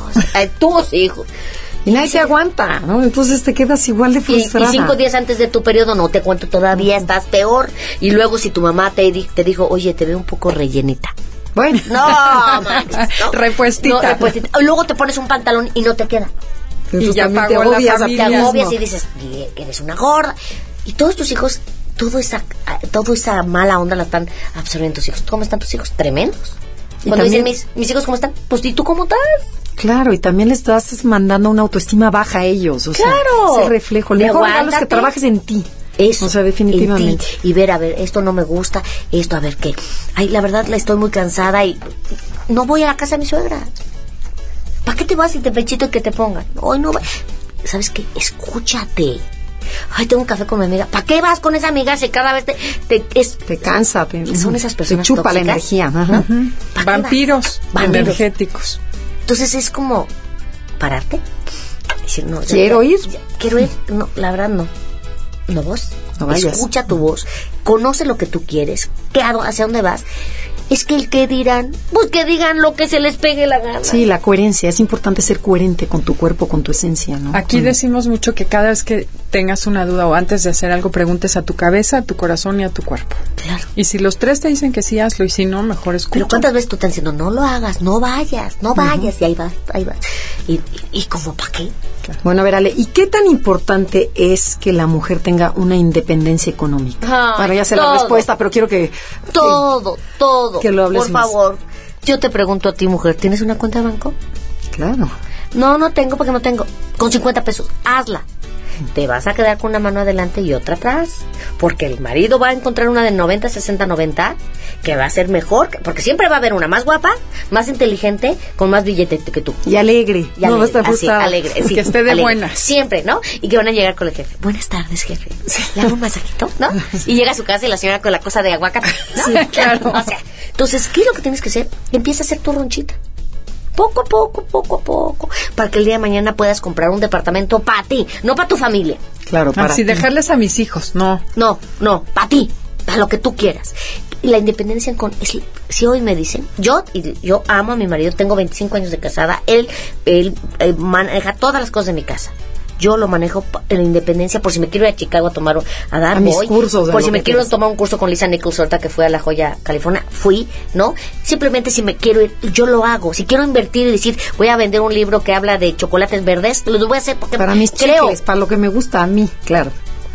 hijos... Y nadie te aguanta, ¿no? Entonces te quedas igual de frustrada. Y 5 días antes de tu periodo, no te cuento todavía, estás peor. Y luego si tu mamá te dijo, oye, te veo un poco rellenita. Bueno. No, manches, no. Repuestita. No, repuestita. Luego te pones un pantalón y no te queda. Entonces, y ya te odias a te agobias y dices, que eres una gorda. Y todos tus hijos, toda esa mala onda la están absorbiendo tus hijos. ¿Cómo están tus hijos? Tremendos. Cuando también dicen mis hijos cómo están, pues ¿y tú cómo estás? Claro, y también le estás mandando una autoestima baja a ellos. O sea, ese reflejo. Le mejor es que trabajes en ti. Eso. O sea, definitivamente. Y ver, a ver, esto no me gusta, esto, a ver qué. Ay, la verdad, estoy muy cansada y no voy a la casa de mi suegra. ¿Para qué te vas y te pechito y que te pongan? Hoy no. ¿Sabes qué? Escúchate. ay, tengo un café con mi amiga. ¿Para qué vas con esa amiga si cada vez te cansa? Son esas personas te chupa tóxicas. La energía. Ajá. Vampiros energéticos. Entonces es como pararte, decir, no, quiero ir. Quiero ir. No, la verdad no. No vos. No vayas. Escucha tu voz. Conoce lo que tú quieres. ¿Hacia dónde vas? Es que el que dirán, pues que digan lo que se les pegue la gana. Sí, la coherencia. Es importante ser coherente con tu cuerpo, con tu esencia, ¿no? Aquí decimos mucho que cada vez que tengas una duda o antes de hacer algo, preguntes a tu cabeza, a tu corazón y a tu cuerpo. Claro. Y si los tres te dicen que sí, hazlo, y si no, mejor escucha. Pero ¿cuántas veces tú te estás diciendo, no lo hagas, no vayas, y ahí vas. ¿Y como para qué? Claro. Bueno, a ver, Ale, ¿y qué tan importante es que la mujer tenga una independencia económica? Bueno, ya sé la respuesta, pero quiero que... Todo. Que lo hables por más. favor. Yo te pregunto a ti, mujer, ¿tienes una cuenta de banco? Claro. No tengo porque no tengo. Con 50 pesos, hazla. Te vas a quedar con una mano adelante y otra atrás. Porque el marido va a encontrar una de 90, 60, 90 que va a ser mejor. Porque siempre va a haber una más guapa, más inteligente, con más billete que tú. Y alegre. No va a estar frustrada. Alegre. Sí, que esté de alegre. buenas. Siempre, ¿no? Y que van a llegar con el jefe. Buenas tardes, jefe. Le hago un masajito, ¿no? Y llega a su casa y la señora con la cosa de aguacate, ¿no? Sí, claro. O sea, entonces, ¿qué es lo que tienes que hacer? Empieza a hacer tu ronchita. Poco a poco, para que el día de mañana puedas comprar un departamento para ti, no para tu familia. Claro, para así ti. dejarles a mis hijos, no. No, para ti, para lo que tú quieras. Y la independencia si hoy me dicen, yo amo a mi marido, tengo 25 años de casada, él maneja todas las cosas de mi casa. Yo lo manejo en la independencia, por si me quiero ir a Chicago a dar mis cursos, por si me quiero tomar un curso con Lisa Nichols ahorita que fui a La Joya, California, fui, ¿no? Simplemente si me quiero ir, yo lo hago. Si quiero invertir y decir, voy a vender un libro que habla de chocolates verdes, lo voy a hacer porque para mis creo, chicles, para lo que me gusta a mí, claro.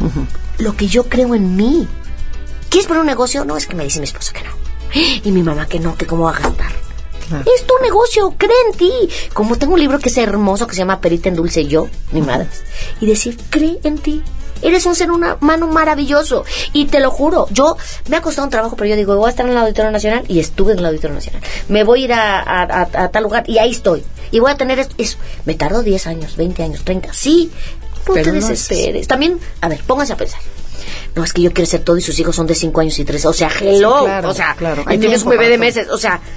lo que yo creo en mí. ¿Quieres poner un negocio? No, es que me dice mi esposa que no. Y mi mamá que no, que cómo va a gastar. Claro. Es tu negocio, cree en ti. Como tengo un libro que es hermoso, que se llama Perita en Dulce Yo, mi madre. Y decir, cree en ti. Eres un ser humano maravilloso. Y te lo juro, yo me ha costado un trabajo, pero yo digo, voy a estar en el Auditorio Nacional, y estuve en el Auditorio Nacional. Me voy a ir a tal lugar, y ahí estoy. Y voy a tener eso. Me tardo 10 años, 20 años, 30. Sí, no te desesperes. También, a ver, pónganse a pensar. No, es que yo quiero hacer todo y sus hijos son de 5 años y 3. O sea, hello. Sí, claro, o sea, claro. y tienes un bebé de meses. O sea,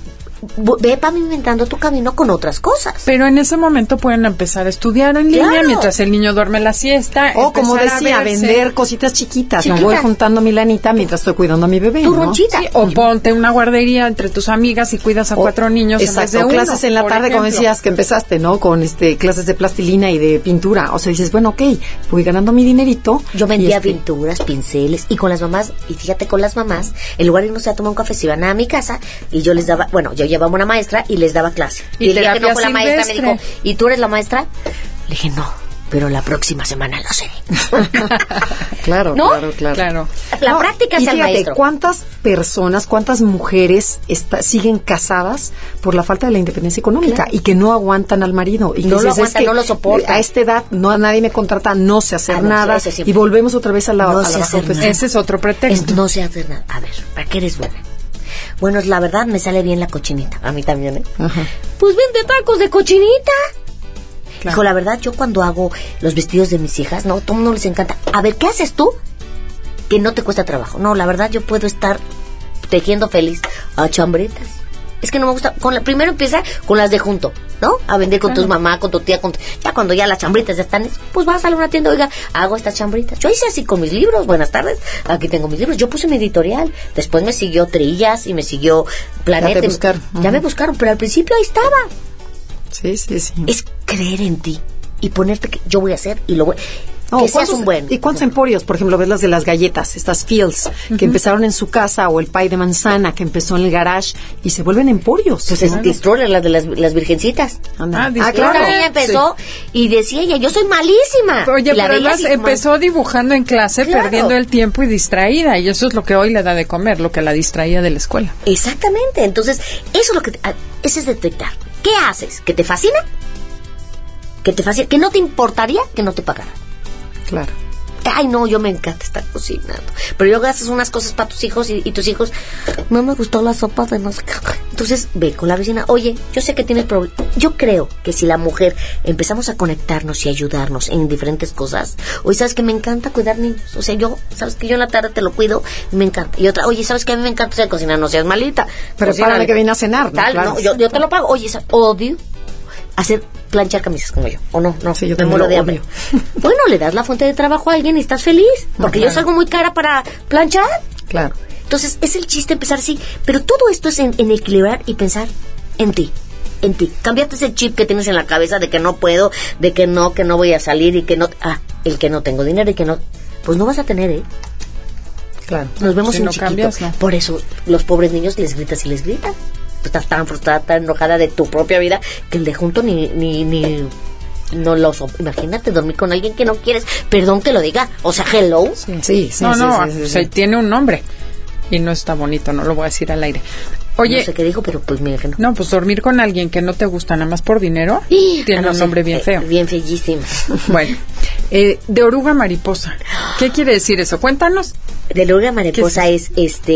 ve pavimentando tu camino con otras cosas. Pero en ese momento pueden empezar a estudiar en línea mientras el niño duerme la siesta. O como decía, vender cositas chiquitas. Me voy juntando mi lanita mientras estoy cuidando a mi bebé, tu ¿no? ronchita. Sí, o ponte una guardería entre tus amigas y cuidas a 4 niños. Exacto, en vez de clases uno, en la por tarde, como ejemplo. decías que empezaste, ¿no? Con clases de plastilina y de pintura. O sea, dices, bueno, ok, voy ganando mi dinerito. Yo vendía pinturas, pinceles, y con las mamás, y fíjate, con las mamás, en lugar de irnos a tomar un café, se iban a mi casa, y yo les daba, bueno, yo llevaba una maestra y les daba clase. Y el día que no terapia fue la maestra, me silvestre. dijo, ¿y tú eres la maestra? Le dije, no, pero la próxima semana lo seré. Claro, ¿No? Claro. La práctica y es el fíjate, maestro. ¿cuántas personas, cuántas mujeres siguen casadas por la falta de la independencia económica y que no aguantan al marido? Y que No lo dices, aguantan, no lo soportan. A esta edad nadie me contrata, no sé hacer no, nada. eso sí. Y volvemos otra vez a la, No a la sé baja hacer autoestima. nada. Ese es otro pretexto. No sé hacer nada. A ver, ¿para qué eres buena? Bueno, la verdad me sale bien la cochinita. A mí también, ¿eh? Ajá. Pues vende tacos de cochinita. Claro. Hijo, la verdad, yo cuando hago los vestidos de mis hijas, no, a todo mundo les encanta. A ver, ¿qué haces tú que no te cuesta trabajo? No, la verdad, yo puedo estar tejiendo feliz a chambritas. Es que no me gusta. Primero empieza con las de junto, ¿no? A vender con tu mamá, con tu tía, ya cuando ya las chambritas ya están, pues vas a una tienda, oiga, hago estas chambritas. Yo hice así con mis libros, buenas tardes, aquí tengo mis libros. Yo puse mi editorial, después me siguió Trillas y me siguió Planeta. Ya te buscaron. Ya me buscaron, pero al principio ahí estaba. Sí, sí, sí. Es creer en ti y ponerte que yo voy a hacer y lo voy. No, que seas un buen. ¿Y cuántos emporios? Por ejemplo, ves las de las galletas, estas Fields, que empezaron en su casa, o el pie de manzana, que empezó en el garage, y se vuelven emporios. Pues es Distroller, las de las virgencitas. Anda. Distroller. Claro, ella empezó y decía ella, yo soy malísima. Oye, Y la pero veía además así como- empezó dibujando en clase, Claro. perdiendo el tiempo y distraída. Y eso es lo que hoy le da de comer, lo que la distraía de la escuela. Exactamente, entonces, eso es lo que... Ese es detectar. ¿Qué haces? ¿Que te fascina? ¿Que te fascina? ¿Que no te importaría que no te pagaran? Claro. Ay, no, yo me encanta estar cocinando. Pero luego haces unas cosas para tus hijos y tus hijos, no me gustó la sopa de no sé qué. Entonces ve con la vecina, oye, yo sé que tienes problemas. Yo creo que si la mujer empezamos a conectarnos y ayudarnos en diferentes cosas, oye, ¿sabes que me encanta cuidar niños? O sea, ¿sabes que yo en la tarde te lo cuido? Me encanta. Y otra, oye, ¿sabes que a mí me encanta hacer cocinar? No seas malita. Pero párale que viene a cenar, tal, claro. No, yo te lo pago. Oye, odio hacer planchar camisas como yo. O no, sí, yo me muero de hambre. odio. Bueno, le das la fuente de trabajo a alguien y estás feliz. Porque yo salgo muy cara para planchar. Claro. Entonces, es el chiste empezar así. Pero todo esto es en equilibrar y pensar en ti. En ti. Cambiate ese chip que tienes en la cabeza de que no puedo, de que no voy a salir y que no... el que no tengo dinero y que no... Pues no vas a tener, Claro. Nos vemos si en no chiquito. cambias, no. Por eso, los pobres niños les gritas y les gritas. Tú estás tan frustrada, tan enojada de tu propia vida que el de junto ni no lo imagínate dormir con alguien que no quieres, perdón que lo diga, o sea, hello. Sí. Sí, tiene un nombre y no está bonito, no lo voy a decir al aire. Oye, No sé qué dijo, pero pues me imagino. no, pues dormir con alguien que no te gusta nada más por dinero tiene un nombre bien feo. Bien feísimo. Bueno, de oruga mariposa. ¿Qué quiere decir eso? Cuéntanos. De la oruga mariposa es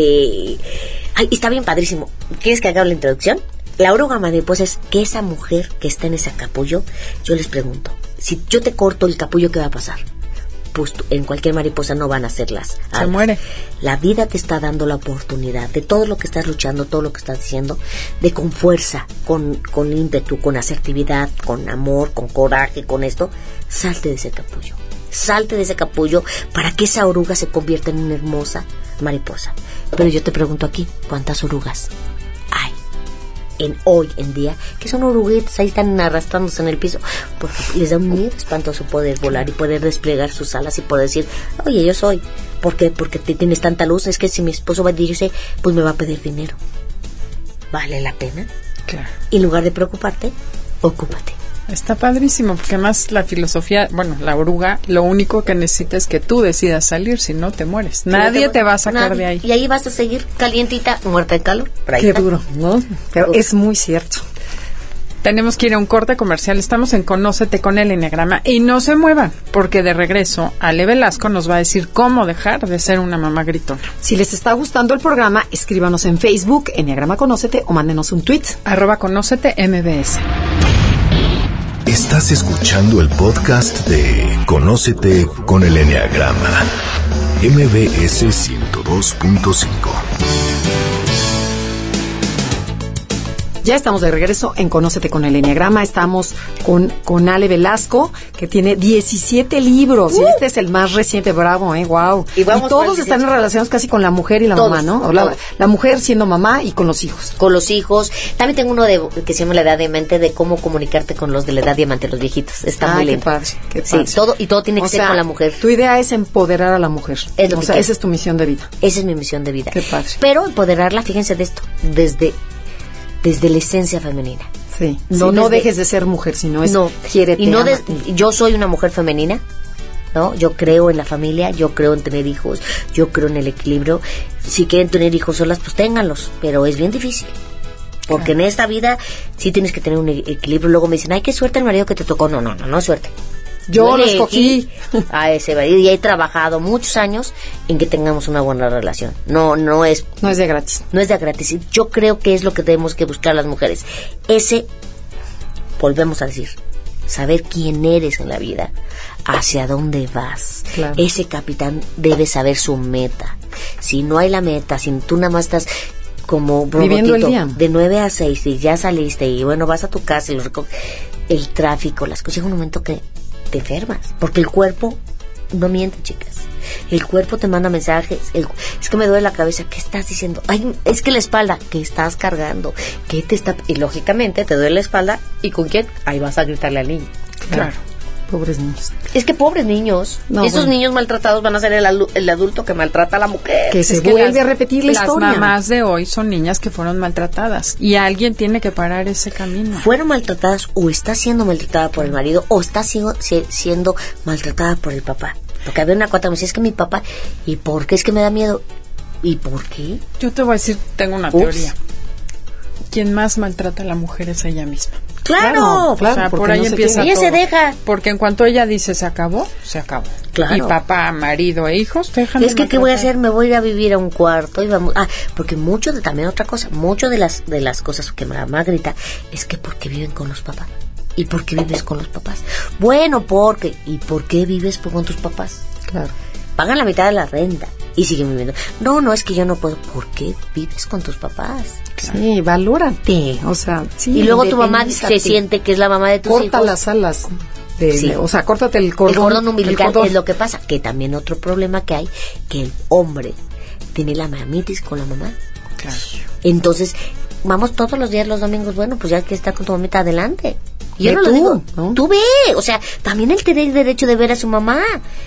Ay, está bien padrísimo. ¿Quieres que haga la introducción? La oruga mariposa es que esa mujer que está en ese capullo, yo les pregunto, si yo te corto el capullo, ¿qué va a pasar? Pues en cualquier mariposa no van a hacer las alas. Se muere. La vida te está dando la oportunidad de todo lo que estás luchando, todo lo que estás diciendo, de con fuerza, con ímpetu, con asertividad, con amor, con coraje, con esto, salte de ese capullo. Salte de ese capullo para que esa oruga se convierta en una hermosa mariposa. Pero yo te pregunto aquí, ¿cuántas orugas hay hoy en día que son oruguitas, ahí están arrastrándose en el piso? Porque les da un miedo espantoso poder volar y poder desplegar sus alas y poder decir, oye, yo soy. ¿Por qué? Porque te tienes tanta luz. Es que si mi esposo va a decirse, pues me va a pedir dinero. ¿Vale la pena? Claro. Y en lugar de preocuparte, ocúpate. Está padrísimo, porque además la filosofía, bueno, la oruga, lo único que necesita es que tú decidas salir, si no te mueres. Nadie te va a sacar de ahí. Y ahí vas a seguir calientita, muerta de calor. Qué duro, ¿no? Pero es muy cierto. Tenemos que ir a un corte comercial. Estamos en Conócete con el Enneagrama. Y no se muevan, porque de regreso, Ale Velasco nos va a decir cómo dejar de ser una mamá gritona. Si les está gustando el programa, escríbanos en Facebook, Enneagrama Conócete, o mándenos un tweet. @Conócete MBS. Estás escuchando el podcast de Conócete con el Enneagrama, MBS 102.5. Ya estamos de regreso en Conócete con el Enneagrama. Estamos con Ale Velasco, que tiene 17 libros. Y este es el más reciente, bravo, wow. Y todos están relacionados casi con la mujer y la mamá, ¿no? O la mujer siendo mamá y con los hijos. Con los hijos. También tengo uno que se llama La Edad Diamante, de cómo comunicarte con los de la Edad Diamante, los viejitos. Está muy lindo. Qué padre. Sí, todo tiene que ser con la mujer. Tu idea es empoderar a la mujer. Esa es tu misión de vida. Esa es mi misión de vida. Qué padre. Pero empoderarla, fíjense de esto, desde la esencia femenina. Sí. No dejes de ser mujer, sino quiérete. Y yo soy una mujer femenina, ¿no? Yo creo en la familia, yo creo en tener hijos, yo creo en el equilibrio. Si quieren tener hijos solas, pues ténganlos, pero es bien difícil. Porque en esta vida sí tienes que tener un equilibrio. Luego me dicen, ay, qué suerte el marido que te tocó. No es suerte. Yo lo escogí a ese marido y he trabajado muchos años en que tengamos una buena relación. No es de gratis. No es de gratis. Yo creo que es lo que tenemos que buscar las mujeres. Volvemos a decir, saber quién eres en la vida, hacia dónde vas. Claro. Ese capitán debe saber su meta. Si no hay la meta, si tú nada más estás como viviendo el día de 9 a 6 y ya saliste y bueno, vas a tu casa y el tráfico, las cosas, llega un momento que te enfermas, porque el cuerpo no miente, chicas. El cuerpo te manda mensajes. Es que me duele la cabeza. ¿Qué estás diciendo? Ay, es que la espalda. ¿Qué estás cargando? ¿Qué te está...? Y lógicamente te duele la espalda. ¿Y con quién? Ahí vas a gritarle al niño. Claro. Pobres niños. Es que pobres niños. Esos niños maltratados van a ser el adulto que maltrata a la mujer. Que se vuelve a repetir la historia. Las mamás de hoy son niñas que fueron maltratadas. Y alguien tiene que parar ese camino. Fueron maltratadas o está siendo maltratada por el marido o está siendo maltratada por el papá. Porque había una cuata que me decía, es que mi papá... ¿Y por qué? Es que me da miedo. ¿Y por qué? Yo te voy a decir, tengo una teoría. Quien más maltrata a la mujer es ella misma. Claro, o sea, por ahí empieza todo. Ella se deja. Porque en cuanto ella dice se acabó, se acabó. Claro. Y papá, marido e hijos te dejan. Es que, ¿qué voy a hacer? Me voy a ir a vivir a un cuarto y vamos... porque también otra cosa, mucho de las cosas que mamá grita es que porque viven con los papás. ¿Y por qué vives con los papás? Bueno, porque... ¿Y por qué vives con tus papás? Claro. Pagan la mitad de la renta y siguen viviendo. No, es que yo no puedo. ¿Por qué vives con tus papás? Sí, valórate. O sea, sí. Y luego tu mamá se siente que es la mamá de tus hijos. Corta las alas. Sí. O sea, córtate el cordón. El cordón umbilical es lo que pasa. Que también otro problema que hay, que el hombre tiene la mamitis con la mamá. Claro. Entonces, vamos todos los días, los domingos, bueno, pues ya que está con tu mamita, adelante. Y yo Ve no lo tú, digo. ¿no? Tú ve. O sea, también él tiene el derecho de ver a su mamá.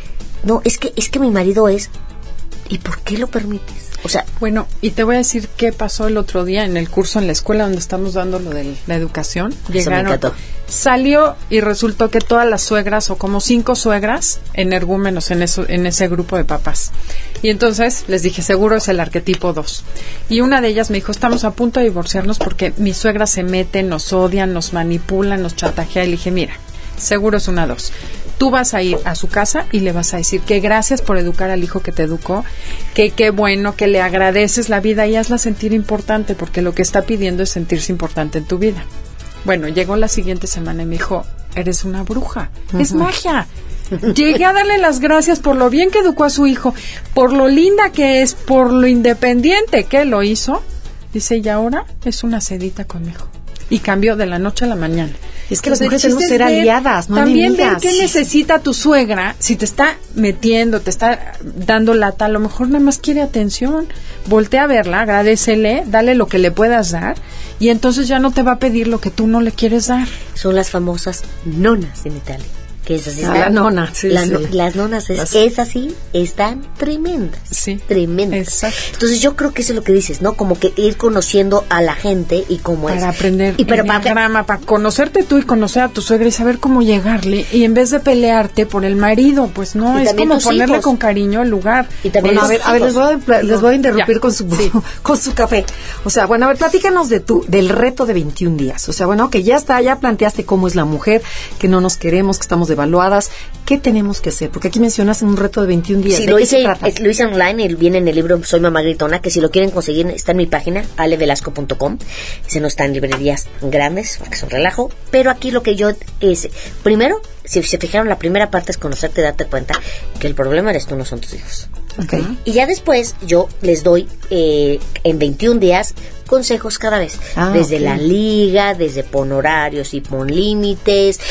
No, es que mi marido es... ¿Y por qué lo permites? O sea... Bueno, y te voy a decir qué pasó el otro día en el curso en la escuela donde estamos dando lo de la educación. Eso me encantó. Salió y resultó que todas las suegras, o como 5 suegras, energúmenos en ese grupo de papás. Y entonces les dije, seguro es el arquetipo 2. Y una de ellas me dijo, estamos a punto de divorciarnos porque mi suegra se mete, nos odian, nos manipulan, nos chantajea. Y le dije, mira, seguro es una 2. Tú vas a ir a su casa y le vas a decir que gracias por educar al hijo que te educó, que qué bueno, que le agradeces la vida y hazla sentir importante, porque lo que está pidiendo es sentirse importante en tu vida. Bueno, llegó la siguiente semana y me dijo, eres una bruja, es magia. Llegué a darle las gracias por lo bien que educó a su hijo, por lo linda que es, por lo independiente que lo hizo. Dice, y ahora es una sedita conmigo. Y cambió de la noche a la mañana. Es que las mujeres tenemos que ser aliadas, no también enemigas. Ven qué necesita tu suegra. Si te está metiendo, te está dando lata, a lo mejor nada más quiere atención. Voltea a verla, agradécele, dale lo que le puedas dar y entonces ya no te va a pedir lo que tú no le quieres dar. Son las famosas nonas en Italia. Que es así. La nona, sí, sí. Las nonas es así, están tremendas. Sí. Tremendas. Exacto. Entonces yo creo que eso es lo que dices, ¿no? Como que ir conociendo a la gente y cómo es. Para aprender para conocerte tú y conocer a tu suegra y saber cómo llegarle. Y en vez de pelearte por el marido, pues no, y es como ponerle hijos. con cariño el lugar. Y también Bueno, a ver, les voy a interrumpir Ya. con su café. O sea, bueno, a ver, platícanos del reto de 21 días. O sea, bueno, que ya está, ya planteaste cómo es la mujer, que no nos queremos, que estamos devaluadas. ¿Qué tenemos que hacer? Porque aquí mencionas un reto de 21 días. Sí, ¿De lo qué se hice trata? online, viene en el libro Soy Mamá Gritona, que si lo quieren conseguir está en mi página, alevelasco.com. Ese no está en librerías grandes, porque es un relajo. Pero aquí lo que yo es, primero, si se fijaron, la primera parte es conocerte y darte cuenta que el problema eres tú, no son tus hijos. Okay. Y ya después yo les doy en 21 días consejos cada vez, desde ok. la liga, desde pon horarios y pon límites,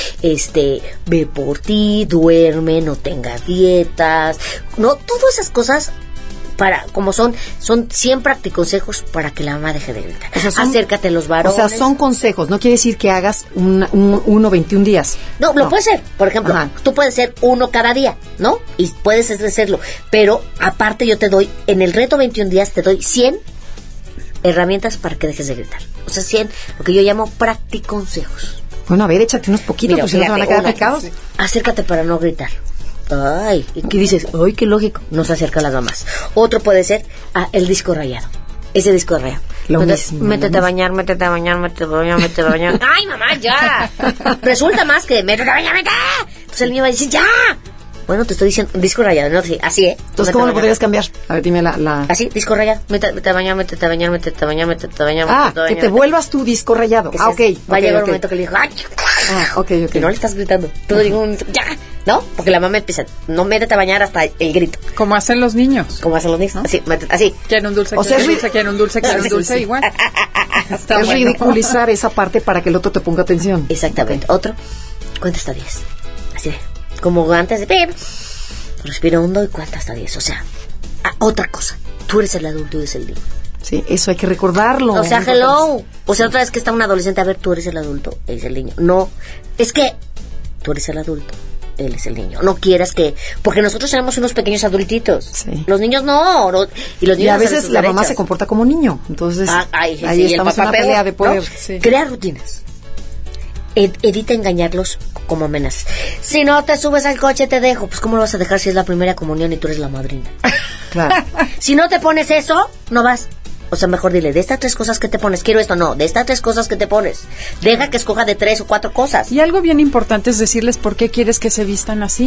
ve por ti, duerme, no tengas dietas, no, todas esas cosas para, como son 100 practiconsejos para que la mamá deje de gritar. O sea, acércate a los varones. O sea, son consejos, no quiere decir que hagas uno 21 días. No, lo puedes hacer. Por ejemplo, Ajá. tú puedes hacer uno cada día, ¿no? Y puedes hacerlo. Pero aparte yo te doy, en el reto 21 días, te doy 100 herramientas para que dejes de gritar. O sea, 100, lo que yo llamo practiconsejos. Bueno, a ver, échate unos poquitos, Mira, pues si no se van a quedar picados. Acércate para no gritar. Ay, ¿y qué dices? Ay, qué lógico. No se acerca a las mamás. Otro puede ser el disco rayado. Ese disco rayado. Lo Entonces, mismo. métete a bañar, métete a bañar, métete a bañar, métete a bañar. ¡Ay, mamá, ya! Resulta más que métete a bañar, métete. Entonces el niño va a decir, ¡ya! Bueno, te estoy diciendo disco rayado, ¿no? Sí, así, Entonces, ¿cómo lo podrías cambiar? A ver, dime la... Así, disco rayado. Métete a bañar, métete a bañar, métete a bañar, métete a bañar, Ah, métete a que bañar. te vuelvas tu disco rayado. Que Ah, ok. va a llegar ok. un momento que le digo, ¡ay! Ok. Que no le estás gritando. Tú digo ¡ya! ¿No? Porque la mamá empieza, no métete a bañar hasta el grito. Como hacen los niños. Como hacen los niños. ¿No? Así, así. Quieren un dulce, O sea, quieren un dulce, quieren un dulce, sí. igual. Está Es bueno. ridiculizar esa parte para que el otro te ponga atención. Exactamente. Otro, cuenta hasta 10. Así de, como antes de pip, respira hondo y cuenta hasta 10. O sea, otra cosa. Tú eres el adulto y eres el niño. Sí, eso hay que recordarlo. O sea, hello. O sea, otra vez que está un adolescente, a ver, tú eres el adulto, él es el niño. No, es que tú eres el adulto, él es el niño. No quieras que... Porque nosotros éramos unos pequeños adultitos. Sí. Los niños no. Y los niños Y a hacen veces sus la mamá derechos. se comporta como niño. Entonces, ahí ahí el estamos en papá una pelea peor, de poder. ¿no? Sí. Crea rutinas. Evita engañarlos como amenazas. Si no te subes al coche, te dejo. Pues, ¿cómo lo vas a dejar si es la primera comunión y tú eres la madrina? Claro. Si no te pones eso, no vas. O sea, mejor dile, de estas 3 cosas que te pones, quiero esto, no, de estas 3 cosas que te pones. Deja que escoja de 3 o 4 cosas. Y algo bien importante es decirles por qué quieres que se vistan así.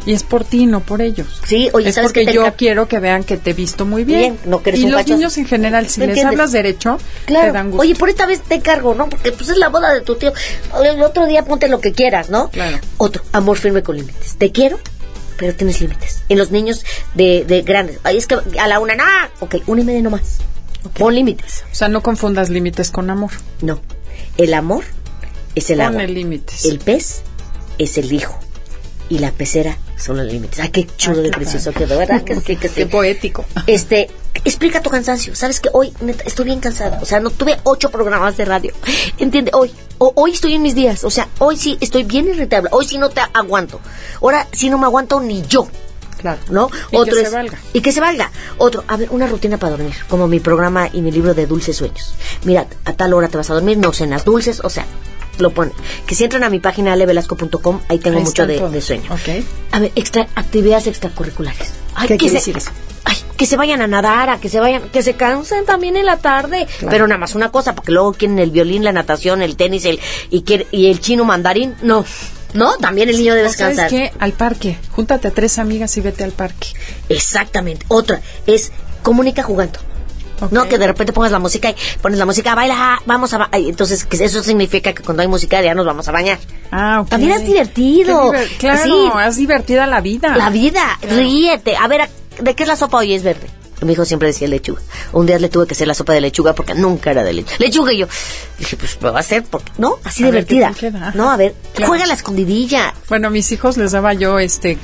Y es por ti, no por ellos. Sí, oye, es ¿sabes porque qué? yo quiero que vean que te he visto muy bien. No, que eres y un los fachoso. niños en general, si les ¿Entiendes? hablas derecho, Claro. te dan gusto. Oye, por esta vez te encargo, ¿no? Porque pues es la boda de tu tío. El otro día ponte lo que quieras, ¿no? Claro. Otro, amor firme con límites. Te quiero, pero tienes límites. En los niños de grandes. Ay, es que a la 1, no. Ok, 1:30 no más. Okay. Pon límites. O sea, no confundas límites con amor. No. El amor es el agua. Pone límites. El pez es el hijo. Y la pecera son los límites. Ay, qué chulo de precioso quedó, ¿verdad? Que sí. Qué poético. Explica tu cansancio. Sabes que hoy, neta, estoy bien cansada. O sea, no tuve 8 programas de radio. ¿Entiende? Hoy estoy en mis días. O sea, hoy sí estoy bien irritable. Hoy sí no te aguanto. Ahora sí no me aguanto ni yo. Claro. ¿No? Y Otro que se valga. Y que se valga. Otro, a ver, una rutina para dormir. Como mi programa y mi libro de Dulces Sueños. Mira, a tal hora te vas a dormir, no cenas dulces. O sea, lo pone. Que si entran a mi página alevelasco.com, ahí tengo Ahí mucho están de sueño. Ok. A ver, actividades extracurriculares. Ay, ¿Qué quiere decir eso? Ay, que se vayan a nadar, que se cansen también en la tarde. Claro. Pero nada más una cosa, porque luego quieren el violín, la natación, el tenis, y el chino mandarín. No, también el niño debe ¿Sabes descansar. qué? Al parque. Júntate a 3 amigas y vete al parque. Exactamente. Otra es comunica jugando. Ok. No, que de repente pongas la música y pones la música, baila, vamos a entonces que eso significa que cuando hay música ya nos vamos a bañar. Ah, ok. También es divertido. Claro, Sí. es divertida la vida. La vida, ríete. A ver, ¿de qué es la sopa hoy? Es verde. Mi hijo siempre decía lechuga. Un día le tuve que hacer la sopa de lechuga porque nunca era de lechuga. Lechuga, y yo dije, pues lo va a hacer porque, ¿no? Así A ver, divertida. ¿qué tal queda? No, a ver, Claro. juega a la escondidilla. Bueno, a mis hijos les daba yo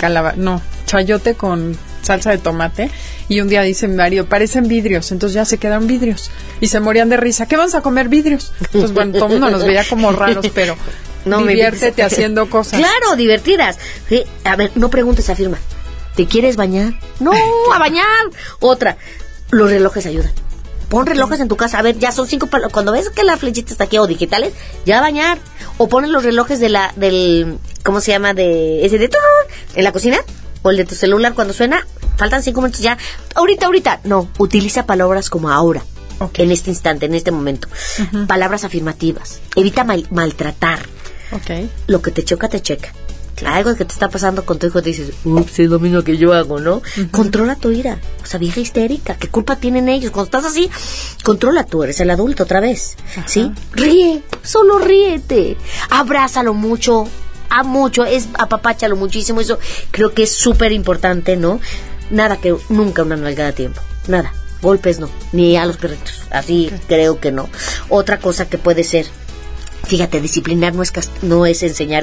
chayote con salsa de tomate, y un día dice mi marido, parecen vidrios, entonces ya se quedaron vidrios y se morían de risa. ¿Qué vamos a comer, vidrios? Entonces, bueno, todo el mundo nos veía como raros, pero diviértete haciendo cosas. Claro, divertidas. Sí, a ver, no preguntes, afirma. ¿Te quieres bañar? No, a bañar. Otra, los relojes ayudan. Pon relojes en tu casa. A ver, ya son 5 cuando ves que la flechita está aquí o digitales, ya a bañar. O pones los relojes del ¿cómo se llama? De ese de en la cocina, o el de tu celular cuando suena. Faltan 5 minutos ya. Ahorita. No, utiliza palabras como ahora. Okay. En este instante, en este momento. Uh-huh. Palabras afirmativas. Evita maltratar. Ok. Lo que te choca, te checa. Algo que te está pasando con tu hijo, te dices, ups, es lo mismo que yo hago, ¿no? Uh-huh. Controla tu ira. O sea, vieja histérica, ¿qué culpa tienen ellos? Cuando estás así, controla tú, eres el adulto otra vez. Ajá. ¿Sí? Ríe, solo ríete. Abrázalo mucho, apapáchalo muchísimo. Eso creo que es súper importante, ¿no? Nunca una nalgada a tiempo. Nada. Golpes no, ni a los perritos. Así okay. Creo que no. Otra cosa que puede ser, fíjate, disciplinar no es enseñar,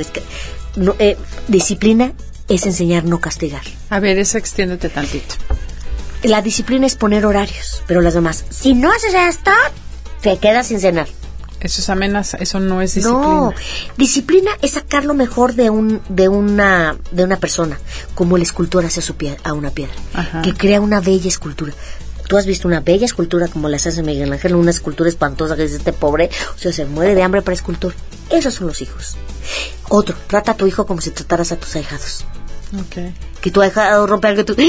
disciplina es enseñar, no castigar. A ver, eso extiéndete tantito. La disciplina es poner horarios, pero las demás, si no haces esto, te quedas sin cenar. Eso es amenaza, eso no es disciplina. No, disciplina es sacar lo mejor de una persona, como el escultor hace a una piedra, ajá, que crea una bella escultura. Tú has visto una bella escultura como las hace Miguel Ángel, una escultura espantosa que dice, este pobre, o sea, se muere de hambre para escultor. Esos son los hijos. Otro, trata a tu hijo como si trataras a tus ahijados. Okay. Que tu ahijado rompe algo y tú...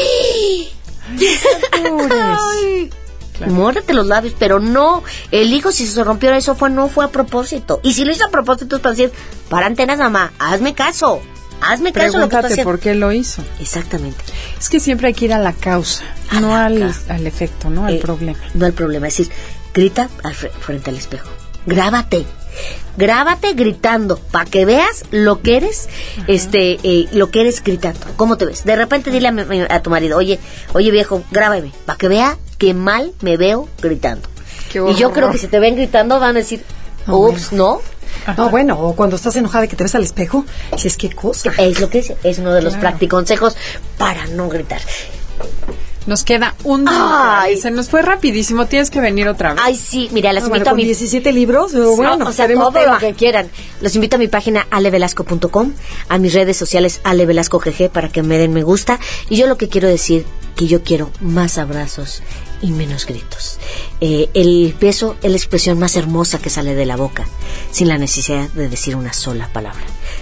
¡Ay! Claro. Muérdete los labios, pero no, el hijo si se rompió no fue a propósito. Y si lo hizo a propósito es para decir, para antenas, mamá, hazme caso lo que está haciendo. ¿Por qué lo hizo? Exactamente. Es que siempre hay que ir a la causa, no al efecto, no al problema. No al problema, es decir, grita frente al espejo. Grábate gritando para que veas lo que eres, lo que eres gritando. ¿Cómo te ves? De repente dile a tu marido, oye viejo, grábame para que vea que mal me veo gritando. Y yo creo que si te ven gritando van a decir, ups, ¿no? Ajá. No, bueno, o cuando estás enojada y que te ves al espejo, si es que cosa. Es lo que es uno de los consejos para no gritar. Nos queda un minuto. Se nos fue rapidísimo. Tienes que venir otra vez. Ay, sí. Mira, las invito a mi... 17 libros. Bueno, o sea, todo lo que quieran. Los invito a mi página alevelasco.com, a mis redes sociales alevelascogg para que me den me gusta. Y yo lo que quiero decir, que yo quiero más abrazos y menos gritos. El beso es la expresión más hermosa que sale de la boca, sin la necesidad de decir una sola palabra.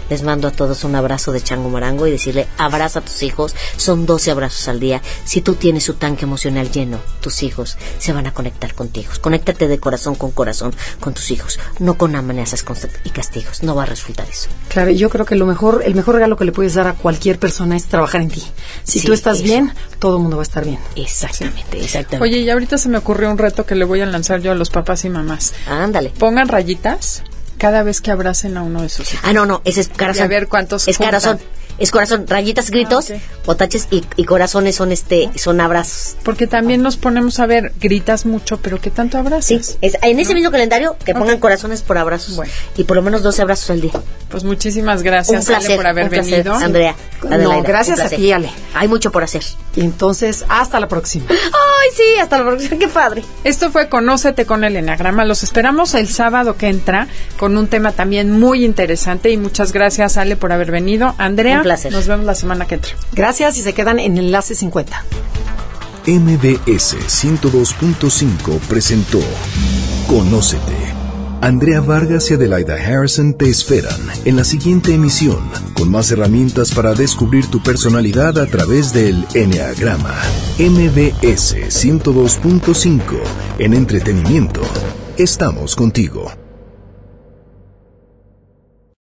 Les mando a todos un abrazo de Chango Marango y decirle, abraza a tus hijos, son 12 abrazos al día. Si tú tienes su tanque emocional lleno, tus hijos se van a conectar contigo. Conéctate de corazón con tus hijos, no con amenazas y castigos. No va a resultar eso. Claro, yo creo que el mejor regalo que le puedes dar a cualquier persona es trabajar en ti. Si tú estás bien, todo el mundo va a estar bien. Exactamente. Oye, y ahorita se me ocurrió un reto que le voy a lanzar yo a los papás y mamás. Ándale. Pongan rayitas cada vez que abracen a uno de sus hijos. No, ese es corazón. Y a ver cuántos es corazón. Es corazón, rayitas, gritos, okay. O taches y corazones son abrazos. Porque también nos ponemos a ver, gritas mucho, pero ¿qué tanto abrazas? Sí, en ese mismo calendario que pongan corazones por abrazos. Bueno. Y por lo menos 12 abrazos al día. Pues muchísimas gracias, un placer, Ale, por haber venido. Andrea, Adelaida, gracias a ti, Ale. Hay mucho por hacer. Y entonces, hasta la próxima. Ay, sí, hasta la próxima, qué padre. Esto fue Conócete con el Enneagrama. Los esperamos el sábado que entra con un tema también muy interesante. Y muchas gracias, Ale, por haber venido. Andrea, un placer. Nos vemos la semana que entra. Gracias y se quedan en Enlace 50. MBS 102.5 presentó Conócete. Andrea Vargas y Adelaida Harrison te esperan en la siguiente emisión con más herramientas para descubrir tu personalidad a través del Enneagrama. MBS 102.5 en entretenimiento. Estamos contigo.